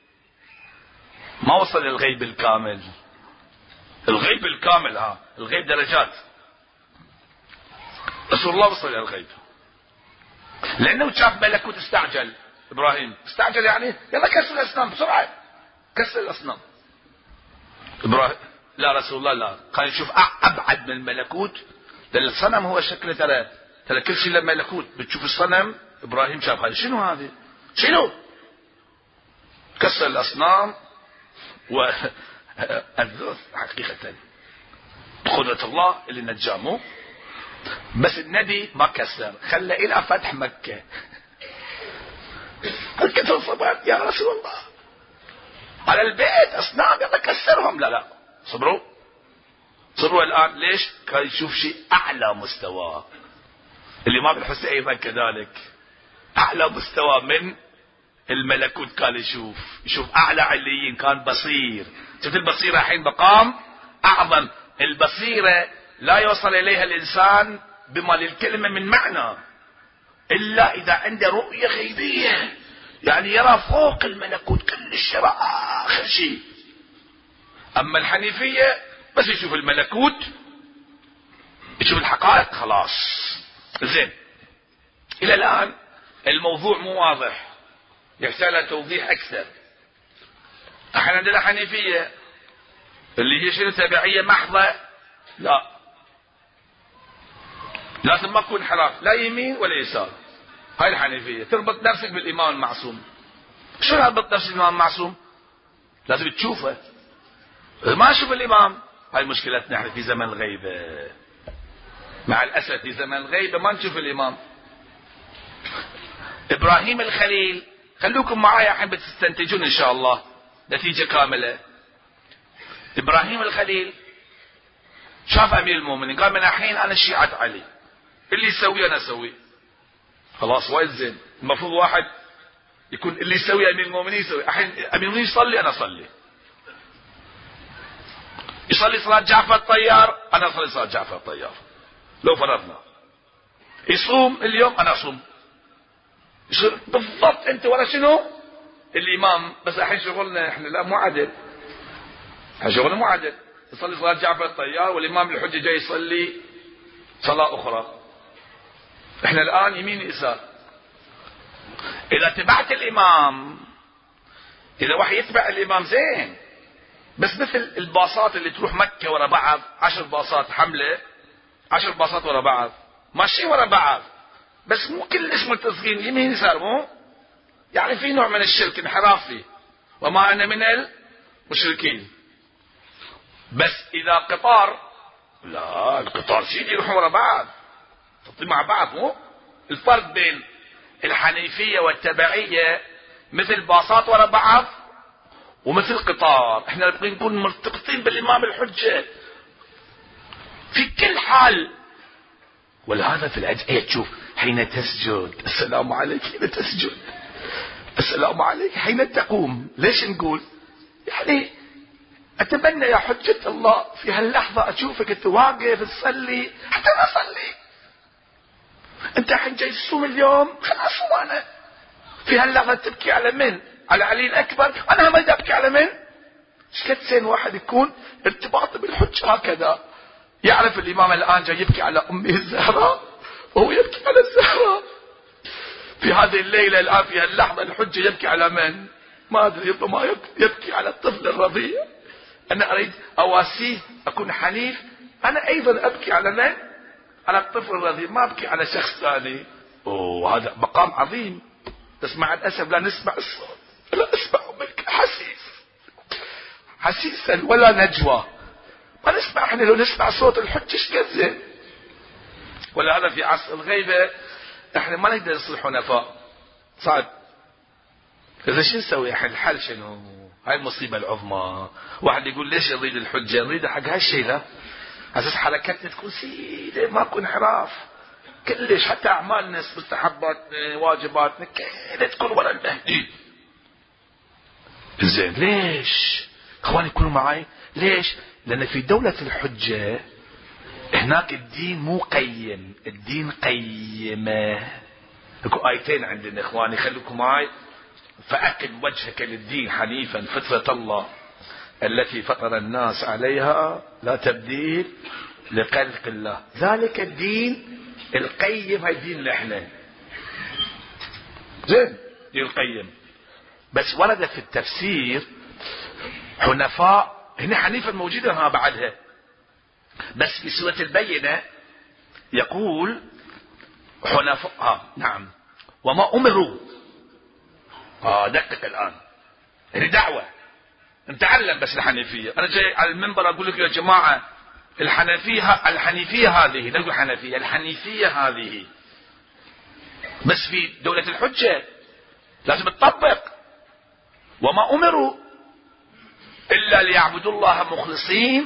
ما وصل للغيب الكامل. الغيب الكامل الغيب درجات. رسول الله وصل الى الغيب، لأنه شاف ملكوت استعجل. إبراهيم استعجل يعني يلا كسر الأصنام بسرعة، كسر الأصنام. إبراهيم لا رسول الله لا، قال نشوف أبعد من الملكوت، لأن الصنم هو شكله ترى كل شيء لما ملكوت بتشوف الصنم. إبراهيم شاف هذا شنو هذا شنو، كسر الأصنام. والذوذ حقيقة قدرة الله اللي نجامه، بس النبي ما كسر، خلى إلى فتح مكة. الكتب صبرت يا رسول الله على البيت أصنام يلا كسرهم، لا صبروا الآن. ليش؟ كان يشوف شيء أعلى مستوى. الإمام الحسين أيضا كذلك أعلى مستوى من الملكوت، كان يشوف أعلى عليين، كان بصير. شفت البصيرة الحين مقام أعظم. البصيرة لا يوصل إليها الإنسان بما للكلمة من معنى إلا إذا عنده رؤية غيبية، يعني يرى فوق الملكوت كل يرى آخر شيء. أما الحنيفية بس يشوف الملكوت، يشوف الحقائق خلاص. زين، إلى الآن الموضوع مو واضح، يحتاج توضيح أكثر. احنا عندنا حنيفية اللي هي شنو؟ تبعية محضة. لا، لازم ما تكون انحراف لا يمين ولا يسار. هاي الحنيفية. تربط نفسك بالإمام المعصوم. شو ربط نفسك بالإمام المعصوم؟ لازم تشوفه. ما اشوف الإمام، هاي مشكلتنا احنا في زمن الغيبة. مع الأسف في زمن الغيبة ما نشوف الإمام. إبراهيم الخليل، خلوكم معايا الحين بتستنتجون إن شاء الله نتيجة كاملة. إبراهيم الخليل شاف أمير المؤمنين، قال من الحين أنا شيعة علي، اللي يسويه أنا أسويه. خلاص وايد زين. المفروض واحد يكون اللي يسوي أمير المؤمنين يسوي. الحين أمير المؤمنين يصلي أنا أصلي، يصلي صلاة جعفر الطيار أنا أصلي صلاة جعفر الطيار لو فرضنا. يصوم اليوم أنا أصوم. يصير بالضبط أنت ولا شنو الإمام. بس الحين شغلنا إحنا لا مو عدل، شغلنا مو عدل. يصلي صلاة جعفر الطيار والإمام الحجة جاي يصلي صلاة أخرى. إحنا الآن يمين يسار. إذا تبعت الإمام، إذا واحد يتبع الإمام زين، بس مثل الباصات اللي تروح مكة ورا بعض 10 باصات حملة، 10 باصات ورا بعض ماشي ورا بعض، بس مو كل اسم التصغير يمين يسار، مو يعني في نوع من الشرك انحراف فيه. وما أنا من المشركين. بس إذا قطار، لا القطار سيدي يروحوا ورا بعض مع بعض. مو الفرق بين الحنيفية والتبعية مثل باصات ورا بعض ومثل قطار. احنا نبغى نكون مرتبطين بالإمام الحجة في كل حال. ولهذا في الأدعية تشوف حين تسجد السلام عليك، حين تسجد السلام عليك، حين تقوم. ليش نقول؟ يعني أتمنى يا حجة الله في هاللحظة أشوفك أنت واقف تصلي حتى أنا أصلي. أنت الحين جاي تصوم اليوم، خلاص أصوم أنا. في هاللحظة تبكي على من؟ على علي الأكبر؟ أنا ما أبكي على من؟ شكد زين واحد يكون ارتباطه بالحجة هكذا. يعرف الإمام الآن جاي يبكي على أمه الزهراء وهو يبكي على الزهراء. في هذه الليلة الآن في هاللحظة الحجة يبكي على من؟ ما أدري، ربما يبكي على الطفل الرضيع. أنا أريد أواسيه أكون حنيف، أنا أيضا أبكي على من؟ على الطفل الرضيع، ما أبكي على شخص ثاني. هذا مقام عظيم، بس مع الأسف لا نسمع الصوت، لا أسمع منك حسيسا ولا نجوى. ما نسمع. احنا لو نسمع صوت الحج شكذا. ولا هذا في عصر الغيبة احنا ما نقدر نصير حنفاء، صعب. إذا شو نسوي احنا؟ الحل شنو؟ هاي المصيبة العظمى. واحد يقول ليش نريد الحجة؟ نريد حق هالشيء لا أساس حركتنا تكون سيدة، ما تكون انحراف كلش. حتى أعمالنا مستحباتنا واجباتنا كلها تكون ورا المهدي. زين ليش؟ اخواني يكونوا معي. ليش؟ لأن في دولة الحجة هناك الدين مو قيم، الدين قيمة. اكو آيتين عندنا اخواني خليكم معي. فأقم وجهك للدين حنيفا فطرة الله التي فطر الناس عليها لا تبديل لخلق الله ذلك الدين القيم. هاي الدين اللي احنا زين دين القيم. بس ورد في التفسير حنفاء، هنا حنيفة موجودة هنا بعدها، بس في سورة البينة يقول حنفاء نعم وما أمروا. دقق الآن، هذه دعوة نتعلم. بس الحنيفية أنا جاي على المنبر أقول لك يا جماعة الحنيفية هذه، نقول الحنيفية هذه بس في دولة الحجة لازم تطبق. وما أمروا إلا ليعبدوا الله مخلصين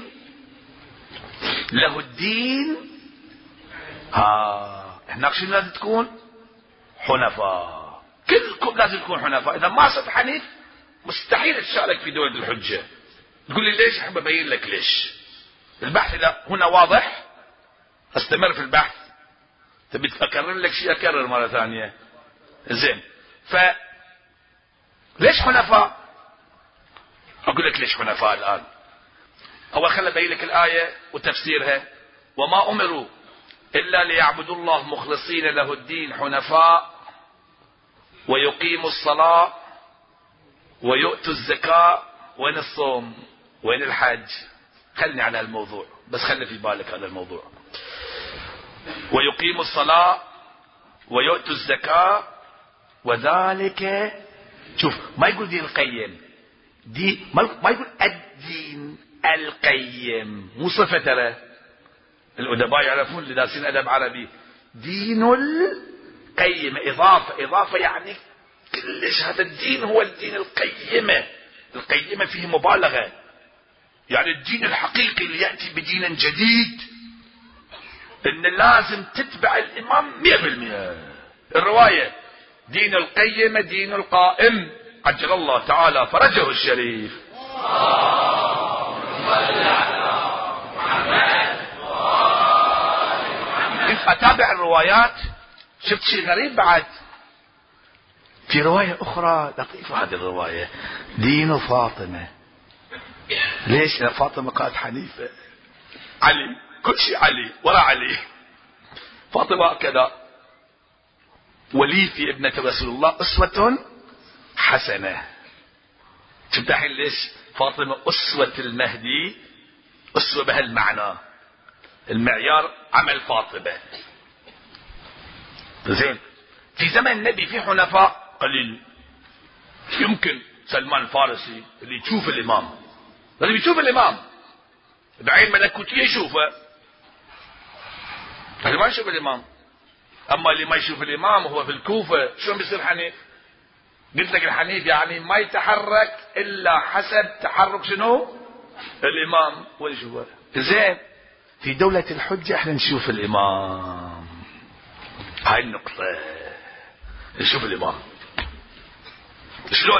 له الدين. هناك شنو لازم تكون؟ حنفاء، كلكم لازم تكون حنفاء. إذا ما صرت حنيف مستحيل تشارك في دولة الحجة. تقول لي ليش؟ أحب أبين لك ليش. البحث إذا هنا واضح استمر في البحث. تبي أكرر لك شيء أكرر مرة ثانية. زين، ليش حنفاء؟ أقول لك ليش حنفاء الآن. أول خلنا أبين لك الآية وتفسيرها. وما أمروا إلا ليعبدوا الله مخلصين له الدين حنفاء ويقيموا الصلاة ويؤتوا الزكاة. وين الصوم؟ وين الحج؟ خلني على الموضوع، بس خلي في بالك هذا الموضوع. ويقيموا الصلاة ويؤتوا الزكاة وذلك، شوف ما يقول دين القيم، دي ما يقول الدين القيم، مو صفة. ترى الأدباء يعرفون اللي دارسين أدب عربي، دين القيم إضافة يعني كلش هذا الدين هو الدين القيمة. القيمة فيه مبالغة، يعني الدين الحقيقي اللي يأتي بدين جديد إن لازم تتبع الإمام 100%. الرواية دين القيمة دين القائم عجل الله تعالى فرجه الشريف. كنت أتابع الروايات شفت شيء غريب بعد. في رواية أخرى لطيفة هذه الرواية، دين فاطمة. ليش؟ يا فاطمة قالت حنيفة، علي كل شيء علي وراء علي، فاطمة كذا. ولي في ابنة رسول الله أسوة حسنة. شفت الحين ليش فاطمة أسوة المهدي؟ أسوة بهالمعنى، المعيار عمل فاطمة. زين، في زمن النبي في حنفاء قليل. يمكن سلمان الفارسي اللي يشوف الإمام، لازم يشوف الإمام بعين ملكوتية يشوفه، اللي ما يشوف الإمام. أما اللي ما يشوف الإمام هو في الكوفة شلون بيصير حنيف؟ قلت لك الحنيف يعني ما يتحرك إلا حسب تحرك شنو؟ الإمام ويشوفه. زين، في دولة الحجة احنا نشوف الإمام. هاي النقطة، نشوف الإمام. شلون؟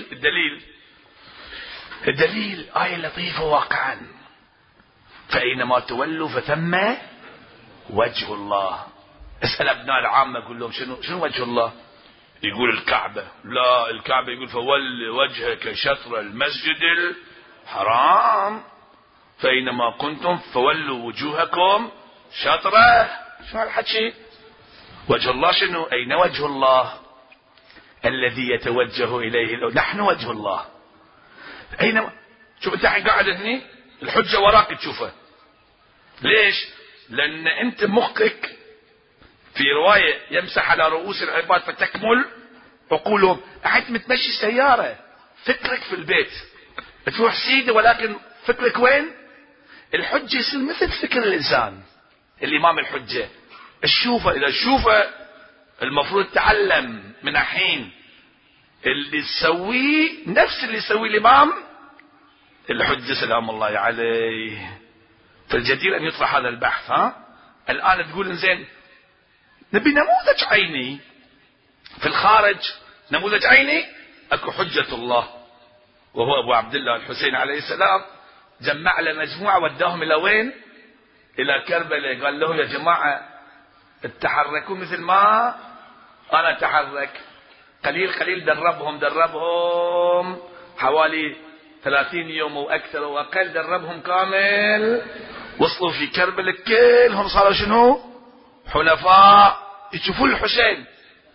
الدليل آية لطيفة واقعا، فأينما تولوا فثم وجه الله. اسأل أبناء العامة قول لهم شنو وجه الله؟ يقول الكعبة. لا، الكعبة يقول فول وجهك شطر المسجد الحرام فأينما كنتم فولوا وجوهكم شطره. شو هالحكي؟ وجه الله شنو؟ أين وجه الله الذي يتوجه إليه؟ نحن وجه الله. أين؟ شوف أنت الحين قاعد هني الحجة وراك تشوفه. ليش؟ لأن أنت مخك في رواية يمسح على رؤوس العباد فتكمل عقولهم. أنت متمشي سيارة، فكرك في البيت، تروح سيدة ولكن فكرك وين؟ الحجة يصير مثل فكر الإنسان. الإمام الحجة الشوفة، إذا الشوفة المفروض تعلم من الحين اللي تسويه نفس اللي يسويه الإمام الحجة سلام الله عليه. فالجدير أن يطرح هذا البحث. الآن تقول إنزين نبي نموذج عيني في الخارج، نموذج عيني. أكو حجة الله وهو أبو عبد الله الحسين عليه السلام، جمع له مجموعة وداهم إلى وين؟ إلى كربلاء. قال له يا جماعة اتحركوا مثل ما أنا أتحرك. قليل دربهم حوالي 30 يوم وأكثر وأقل، دربهم كامل. وصلوا في كربلاء كلهم صاروا شنو؟ حنفاء. يشوفون الحسين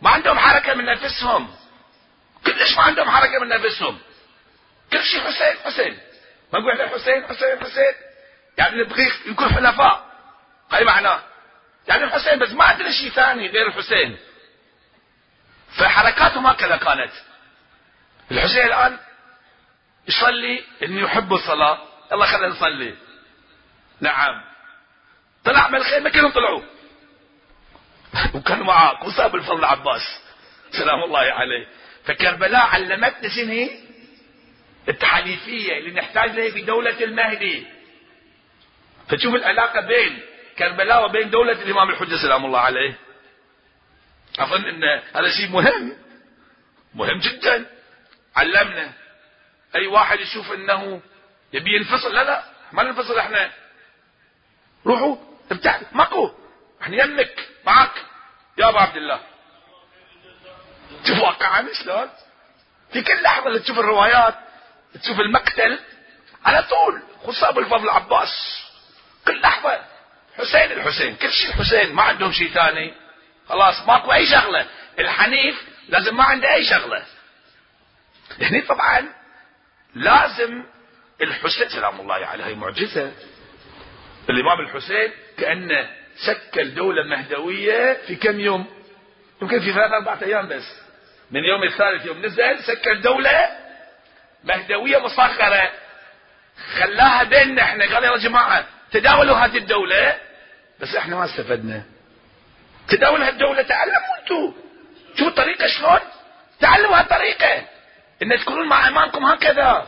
ما عندهم حركة من نفسهم، كلش ما عندهم حركة من نفسهم، كل شيء حسين حسين، ما نقول حسين حسين حسين، يعني نبغي يكون حلفاء، هاي معناه يعني الحسين، بس ما عندنا شيء ثاني غير الحسين. فحركاتهم هكذا كانت. الحسين الآن يصلي انه يحب الصلاة، يلا خلينا نصلي. نعم، طلع من الخيمة كلهم طلعوا وكانوا معاه قصاب الفضل العباس سلام الله عليه. فكربلاء علمتنا شنو التحاليفية اللي نحتاج لها في دولة المهدي. فتشوف العلاقة بين كربلاء وبين دولة الإمام الحجة سلام الله عليه. أظن أن هذا شيء مهم جدا. علمنا أي واحد يشوف أنه يبي ينفصل، لا ما ننفصل، احنا روحوا ابتعدوا، ماكو، احنا يمك معك يا أبو عبد الله. تشوف واقعا شلون في كل لحظة اللي تشوف الروايات، تشوف المقتل على طول خصاب الفضل العباس، كل لحظة حسين الحسين، كل شيء الحسين، ما عندهم شيء ثاني، خلاص ماكو أي شغلة. الحنيف لازم ما عنده أي شغلة. هني طبعا لازم الحسين سلام الله عليه، هي معجزة. الإمام الحسين كأنه شكل دولة مهدوية في كم يوم، يمكن في 3-4 أيام بس، من يوم الثالث يوم نزل شكل دولة مهدوية مصغرة، خلاها بيننا احنا، قال يا جماعة تداولوا هذه الدولة، بس احنا ما استفدنا. تداولوا هالدولة، تعلموا انتوا، شوفوا الطريقة شلون، تعلموا هالطريقة ان تكونون مع امامكم هكذا،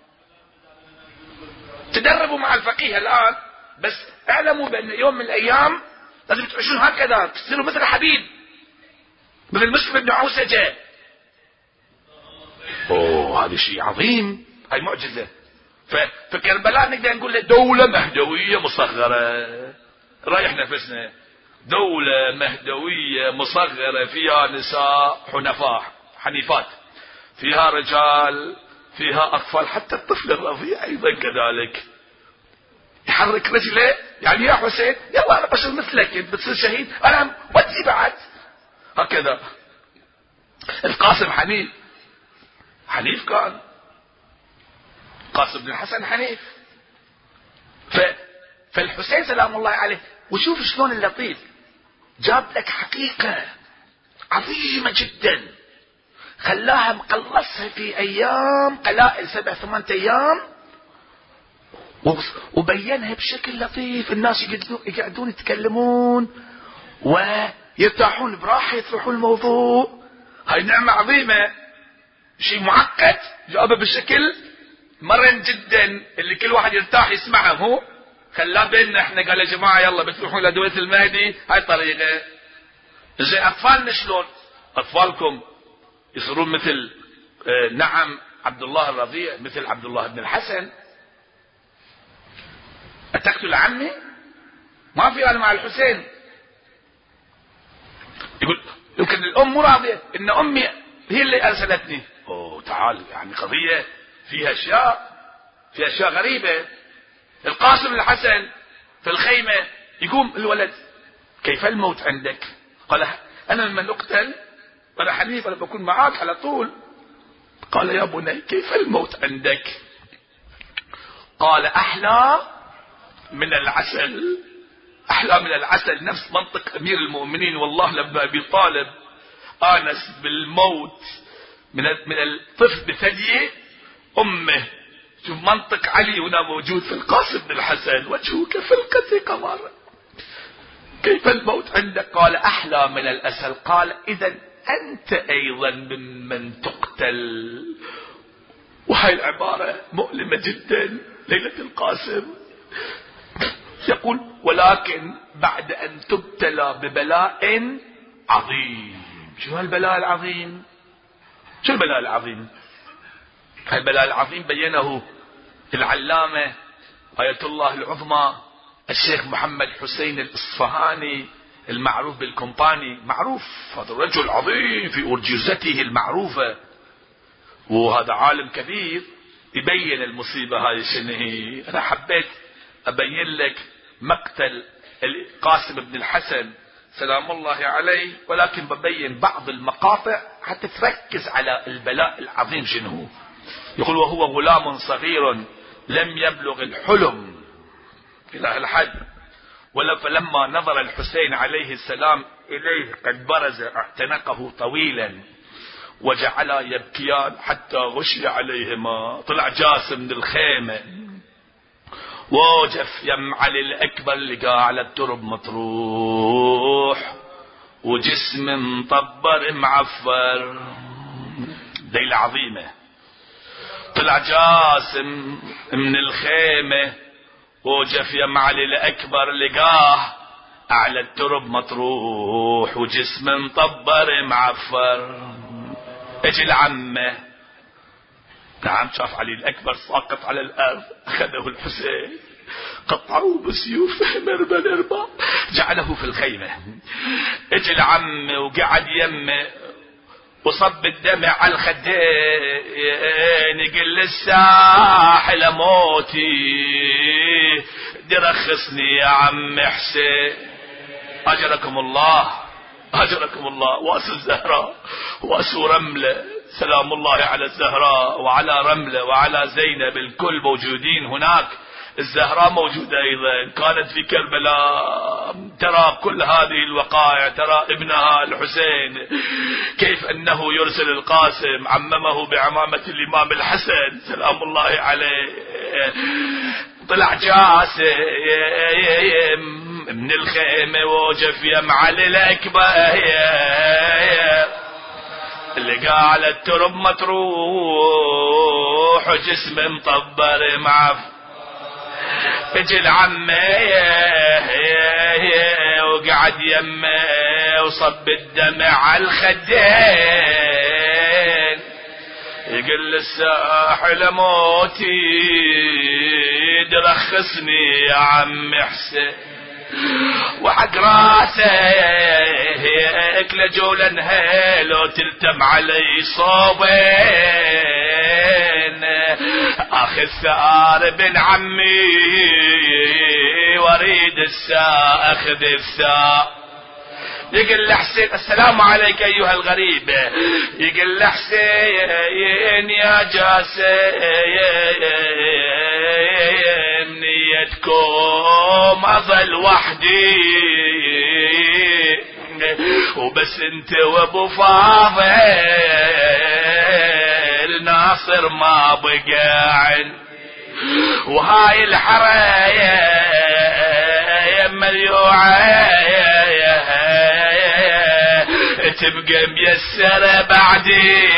تدربوا مع الفقيه الان، بس اعلموا بان يوم من الايام لازم تعيشون هكذا، تصيروا مثل حبيب، مثل مسلم بن عوسجة. اوه هذا شيء عظيم، هاي معجزة. فكربلاء نقدر نقول له دولة مهدوية مصغرة، رايح نفسنا، دولة مهدوية مصغرة فيها نساء حنفاء حنيفات، فيها رجال، فيها أطفال، حتى الطفل الرضيع أيضا كذلك يحرك رجله، يعني يا حسين يلا أنا بشر مثلك، أنت بتصير شهيد، أنا ودي بعد هكذا. القاسم حنيف كان، قاسم بن الحسن حنيف. فالحسين سلام الله عليه، وشوف شلون اللطيف جاب لك حقيقة عظيمة جدا، خلاها مقلصها في أيام قلائل 7-8 أيام، وبينها بشكل لطيف. الناس يقعدون يتكلمون ويرتاحون براحة، يطرحون الموضوع. هاي نعمة عظيمة، شيء معقد جابه بشكل مرن جدا اللي كل واحد يرتاح يسمعه. هو خلاه بيننا احنا، قال يا جماعة يلا بتروحون لدولة المهدي، هاي طريقة. زي أطفالنا شلون؟ أطفالكم يصيرون مثل نعم عبد الله الرضيع، مثل عبد الله بن الحسن. أتقتل عمي؟ ما في أنا مع الحسين. يقول يمكن الأم مو راضية، إن أمي هي اللي أرسلتني. أوه تعال، يعني قضية فيها أشياء غريبة. القاسم الحسن في الخيمة، يقوم الولد كيف الموت عندك؟ قال أنا لما أقتل أنا حنيف، أنا بكون معاك على طول. قال يا بني كيف الموت عندك؟ قال أحلى من العسل، أحلى من العسل. نفس منطق أمير المؤمنين والله لما أبي طالب آنس بالموت من الطفل بثدي أمه. شوف منطق علي هنا موجود في القاسم بن الحسن، وجهه كفلقة قمر. كيف الموت عندك؟ قال أحلى من الأسل. قال إذا أنت أيضا ممن تقتل. وهي العبارة مؤلمة جدا. ليلة القاسم يقول ولكن بعد أن تبتلى ببلاء عظيم. شو هالبلاء العظيم؟ شو البلاء العظيم؟ البلاء العظيم بينه العلامة آية الله العظمى الشيخ محمد حسين الإصفهاني المعروف بالكمباني. معروف هذا الرجل عظيم في أرجوزته المعروفة، وهذا عالم كبير يبين المصيبة هاي شنو هي. أنا حبيت أبين لك مقتل القاسم بن الحسن سلام الله عليه، ولكن ببين بعض المقاطع حتى تركز على البلاء العظيم شنو. يقول: وهو غلام صغير لم يبلغ الحلم إلى الحد، فلما نظر الحسين عليه السلام إليه قد برز اعتنقه طويلا وجعلا يبكيان حتى غشي عليهما. طلع جاسم من الخيمة ووجف يم علي الأكبر لقى على الترب مطروح وجسم مطبر معفر. ليلة عظيمة. طلع جاسم من الخيمة ووجف يم علي الأكبر لقاه على الترب مطروح وجسم مطبر معفر. اجي العمه، نعم، شاف علي الأكبر ساقط على الأرض، أخذه الحسين قطعوه بسيوفه مربا جعله في الخيمة. اجي العم وقعد يمه وصب الدمع على الخدين، يقل الساحل موتي درخصني يا عم حسين. أجركم الله أجركم الله. واسو الزهراء واسو رملة، سلام الله على الزهراء وعلى رملة وعلى زينب، الكل موجودين هناك. الزهراء موجودة أيضا، كانت في كربلاء، ترى كل هذه الوقائع، ترى ابنها الحسين كيف أنه يرسل القاسم عممه بعمامة الإمام الحسن سلام الله عليه. طلع جاسم من الخيمة ووجف يم علي الأكبر لقى على الترب مطروح وجسم مطبر معف. اجي العمه وقعد يمه وصب الدمع على الخدين، يقل الساحل موتي درخصني يا عم حسين. وحق راسه اكلجوا لنهيل وتلتم علي صوبين، اخذ ثار بن عمي واريد الساء اخذ الثاء. يقول لحسين: السلام عليك ايها الغريب. يقول لحسين: يا جاسم نيتكم اظل وحدي وبس انت وابو فاضل ناصر ما بقى، وهاي الحرايا مليوعه تبقى ميسرة بعدي،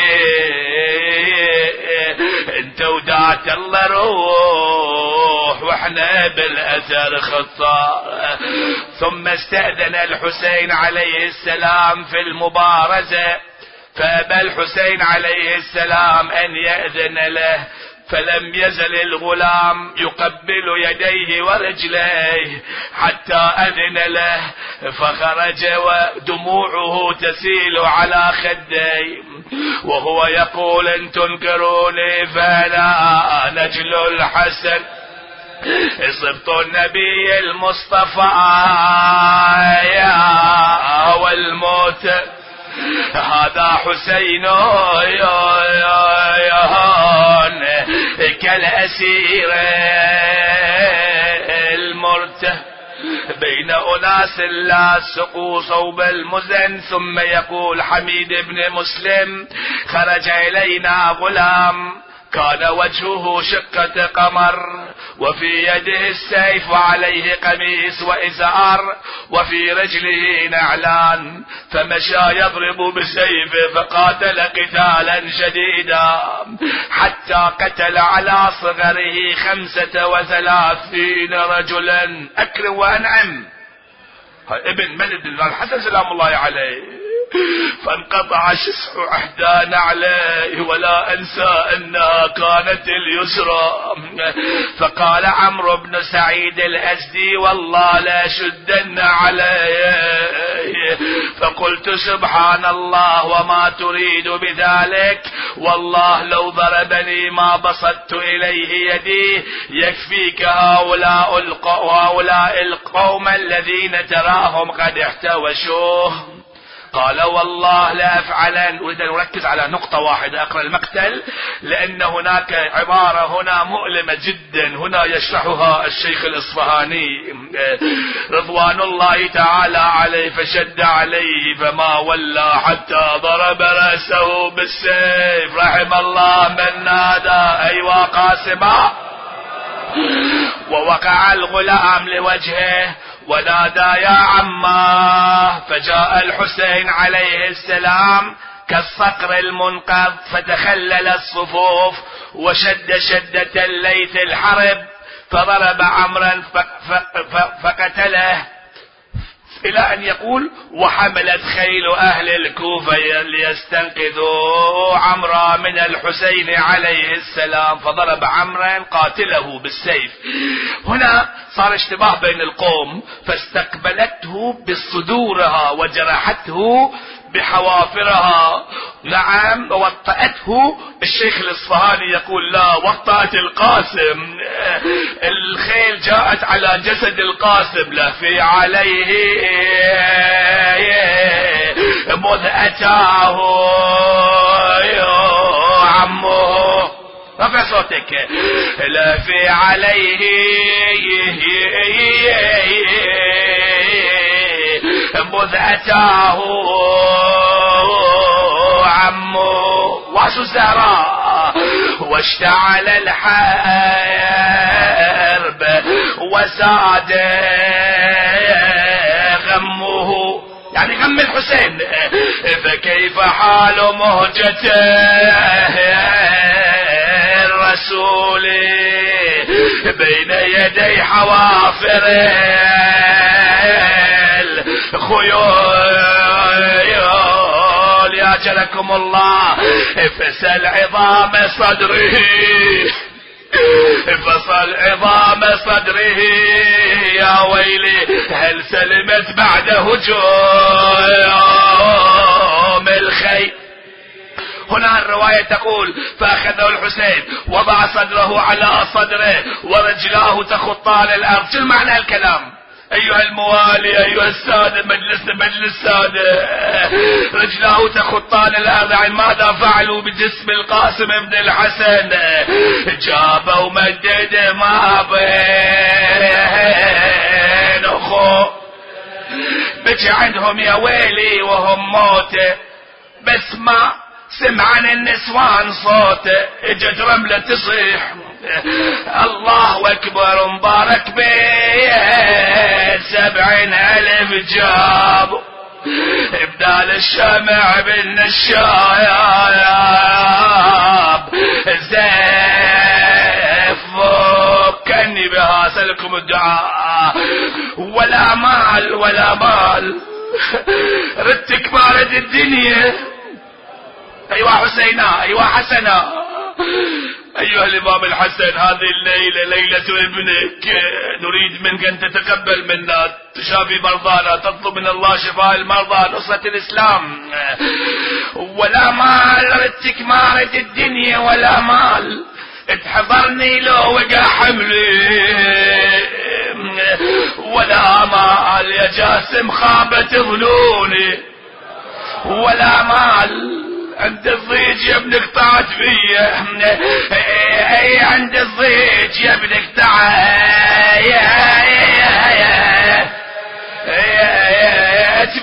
انت ودعت الله روح واحنا بالاثر خطار. ثم استأذن الحسين عليه السلام في المبارزة، فأبى الحسين عليه السلام ان يأذن له، فلم يزل الغلام يقبل يديه ورجليه حتى أذن له، فخرج ودموعه تسيل على خديه وهو يقول: إن تنكروني فلا نجل الحسن صبت النبي المصطفى يا والموت هذا حسين كالأسير المرته بين أناس لا سقوا صوب المزن. ثم يقول حميد بن مسلم: خرج إلينا غلام كان وجهه شقة قمر وفي يده السيف وعليه قميص وإزار وفي رجله نعلان، فمشى يضرب بسيفه فقاتل قتالا شديدا حتى قتل على صغره 35 رجلا. أكرم وأنعم. ابن ملد الحسن سلام الله عليه، فانقطع شسع احدى نعليه ولا انسى انها كانت اليسرى. فقال عمرو بن سعيد الازدي: والله لا شدن علي فقلت سبحان الله وما تريد بذلك، والله لو ضربني ما بسطت إليه يدي، يكفيك هؤلاء القوم الذين تراهم قد احتوشوه. قال والله لا أفعلن. أريد أن أركز على نقطة واحدة، أقرأ المقتل لأن هناك عبارة هنا مؤلمة جدا، هنا يشرحها الشيخ الإصفهاني رضوان الله تعالى عليه، فشد عليه فما ولى حتى ضرب رأسه بالسيف. رحم الله من نادى أيوا قاسما. ووقع الغلام لوجهه ونادى يا عماه، فجاء الحسين عليه السلام كالصقر المنقض فتخلل الصفوف وشد شدة الليث الحرب، فضرب عمرا فقتله، إلى أن يقول وحملت خيل أهل الكوفة ليستنقذوا عمرا من الحسين عليه السلام، فضرب عمرا قاتله بالسيف. هنا صار اشتباه بين القوم، فاستقبلته بصدورها وجرحته بحوافرها. نعم وطأته. الشيخ الإصفهاني يقول لا، وطأت القاسم، الخيل جاءت على جسد القاسم لفي عليه مذ أتاه عمه. رفع صوتك. لفي عليه مذ أتاه عمه وعسو الزهراء، واشتعل الحرب وزاد غمه، يعني غم الحسين. فكيف حال مهجته الرسول بين يدي حوافر الخيول، يا جلكم الله. فسل عظام صدره، فصل عظام صدره يا ويلي، هل سلمت بعد هجوم الخيل؟ هنا الرواية تقول فأخذه الحسين وضع صدره على صدره ورجلاه تخطان الأرض. شو معنى الكلام؟ أيها الموالي، أيها السادة، مجلس السادة، رجلاه تخطان الأرض. يعني ماذا فعلوا بجسم القاسم بن الحسن؟ جابوا مدد ما بين أخوه، بكي عندهم يا ويلي وهم موته، بس ما سمع النسوان صوته، اجت رملة تصيح الله أكبر مبارك بيه 70,000 جاب ابدال الشمع بالنشاياب زيف. كأني بها سلكم الدعاء ولا مال ولا مال، ردتك مارد الدنيا. أيوة حسينا، أيوة حسنا، أيها الإمام الحسن، هذه الليلة ليلة ابنك، نريد منك أن تتقبل منا، تشافي مرضانا، تطلب من الله شفاء المرضى، نصرة الإسلام. ولا مال، ردتك مارد الدنيا ولا مال، تحضرني لو وقع حملي، ولا مال يا جاسم خابت ظنوني، ولا مال عند الضيج يا ابن قطعت فيا، اي عند الضيج يا ابن قطعت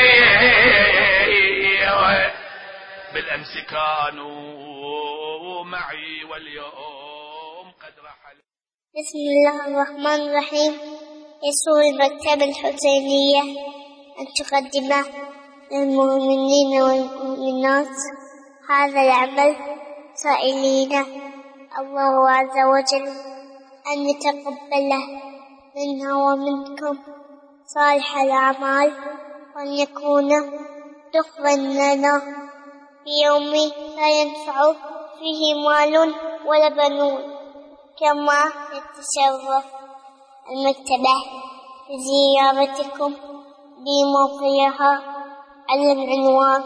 فيا. بالامس كانوا معي واليوم قد رحل. بسم الله الرحمن الرحيم. يسر المكتبة الحسينية أن تقدم للمؤمنين والمؤمنات هذا العمل، سائلين الله عز وجل أن يتقبله منا ومنكم صالح الأعمال، وأن يكون دخلا لنا في يوم لا ينفع فيه مال ولا بنون. كما يتشرف المكتبة بزيارتكم بموقعها على العنوان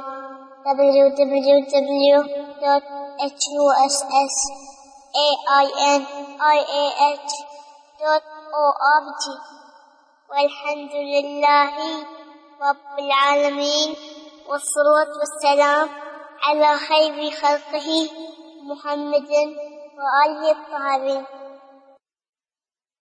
www.husainiah.org. والحمد لله رب العالمين، والصلاة والسلام على خير خلقه محمد وآله الطاهرين.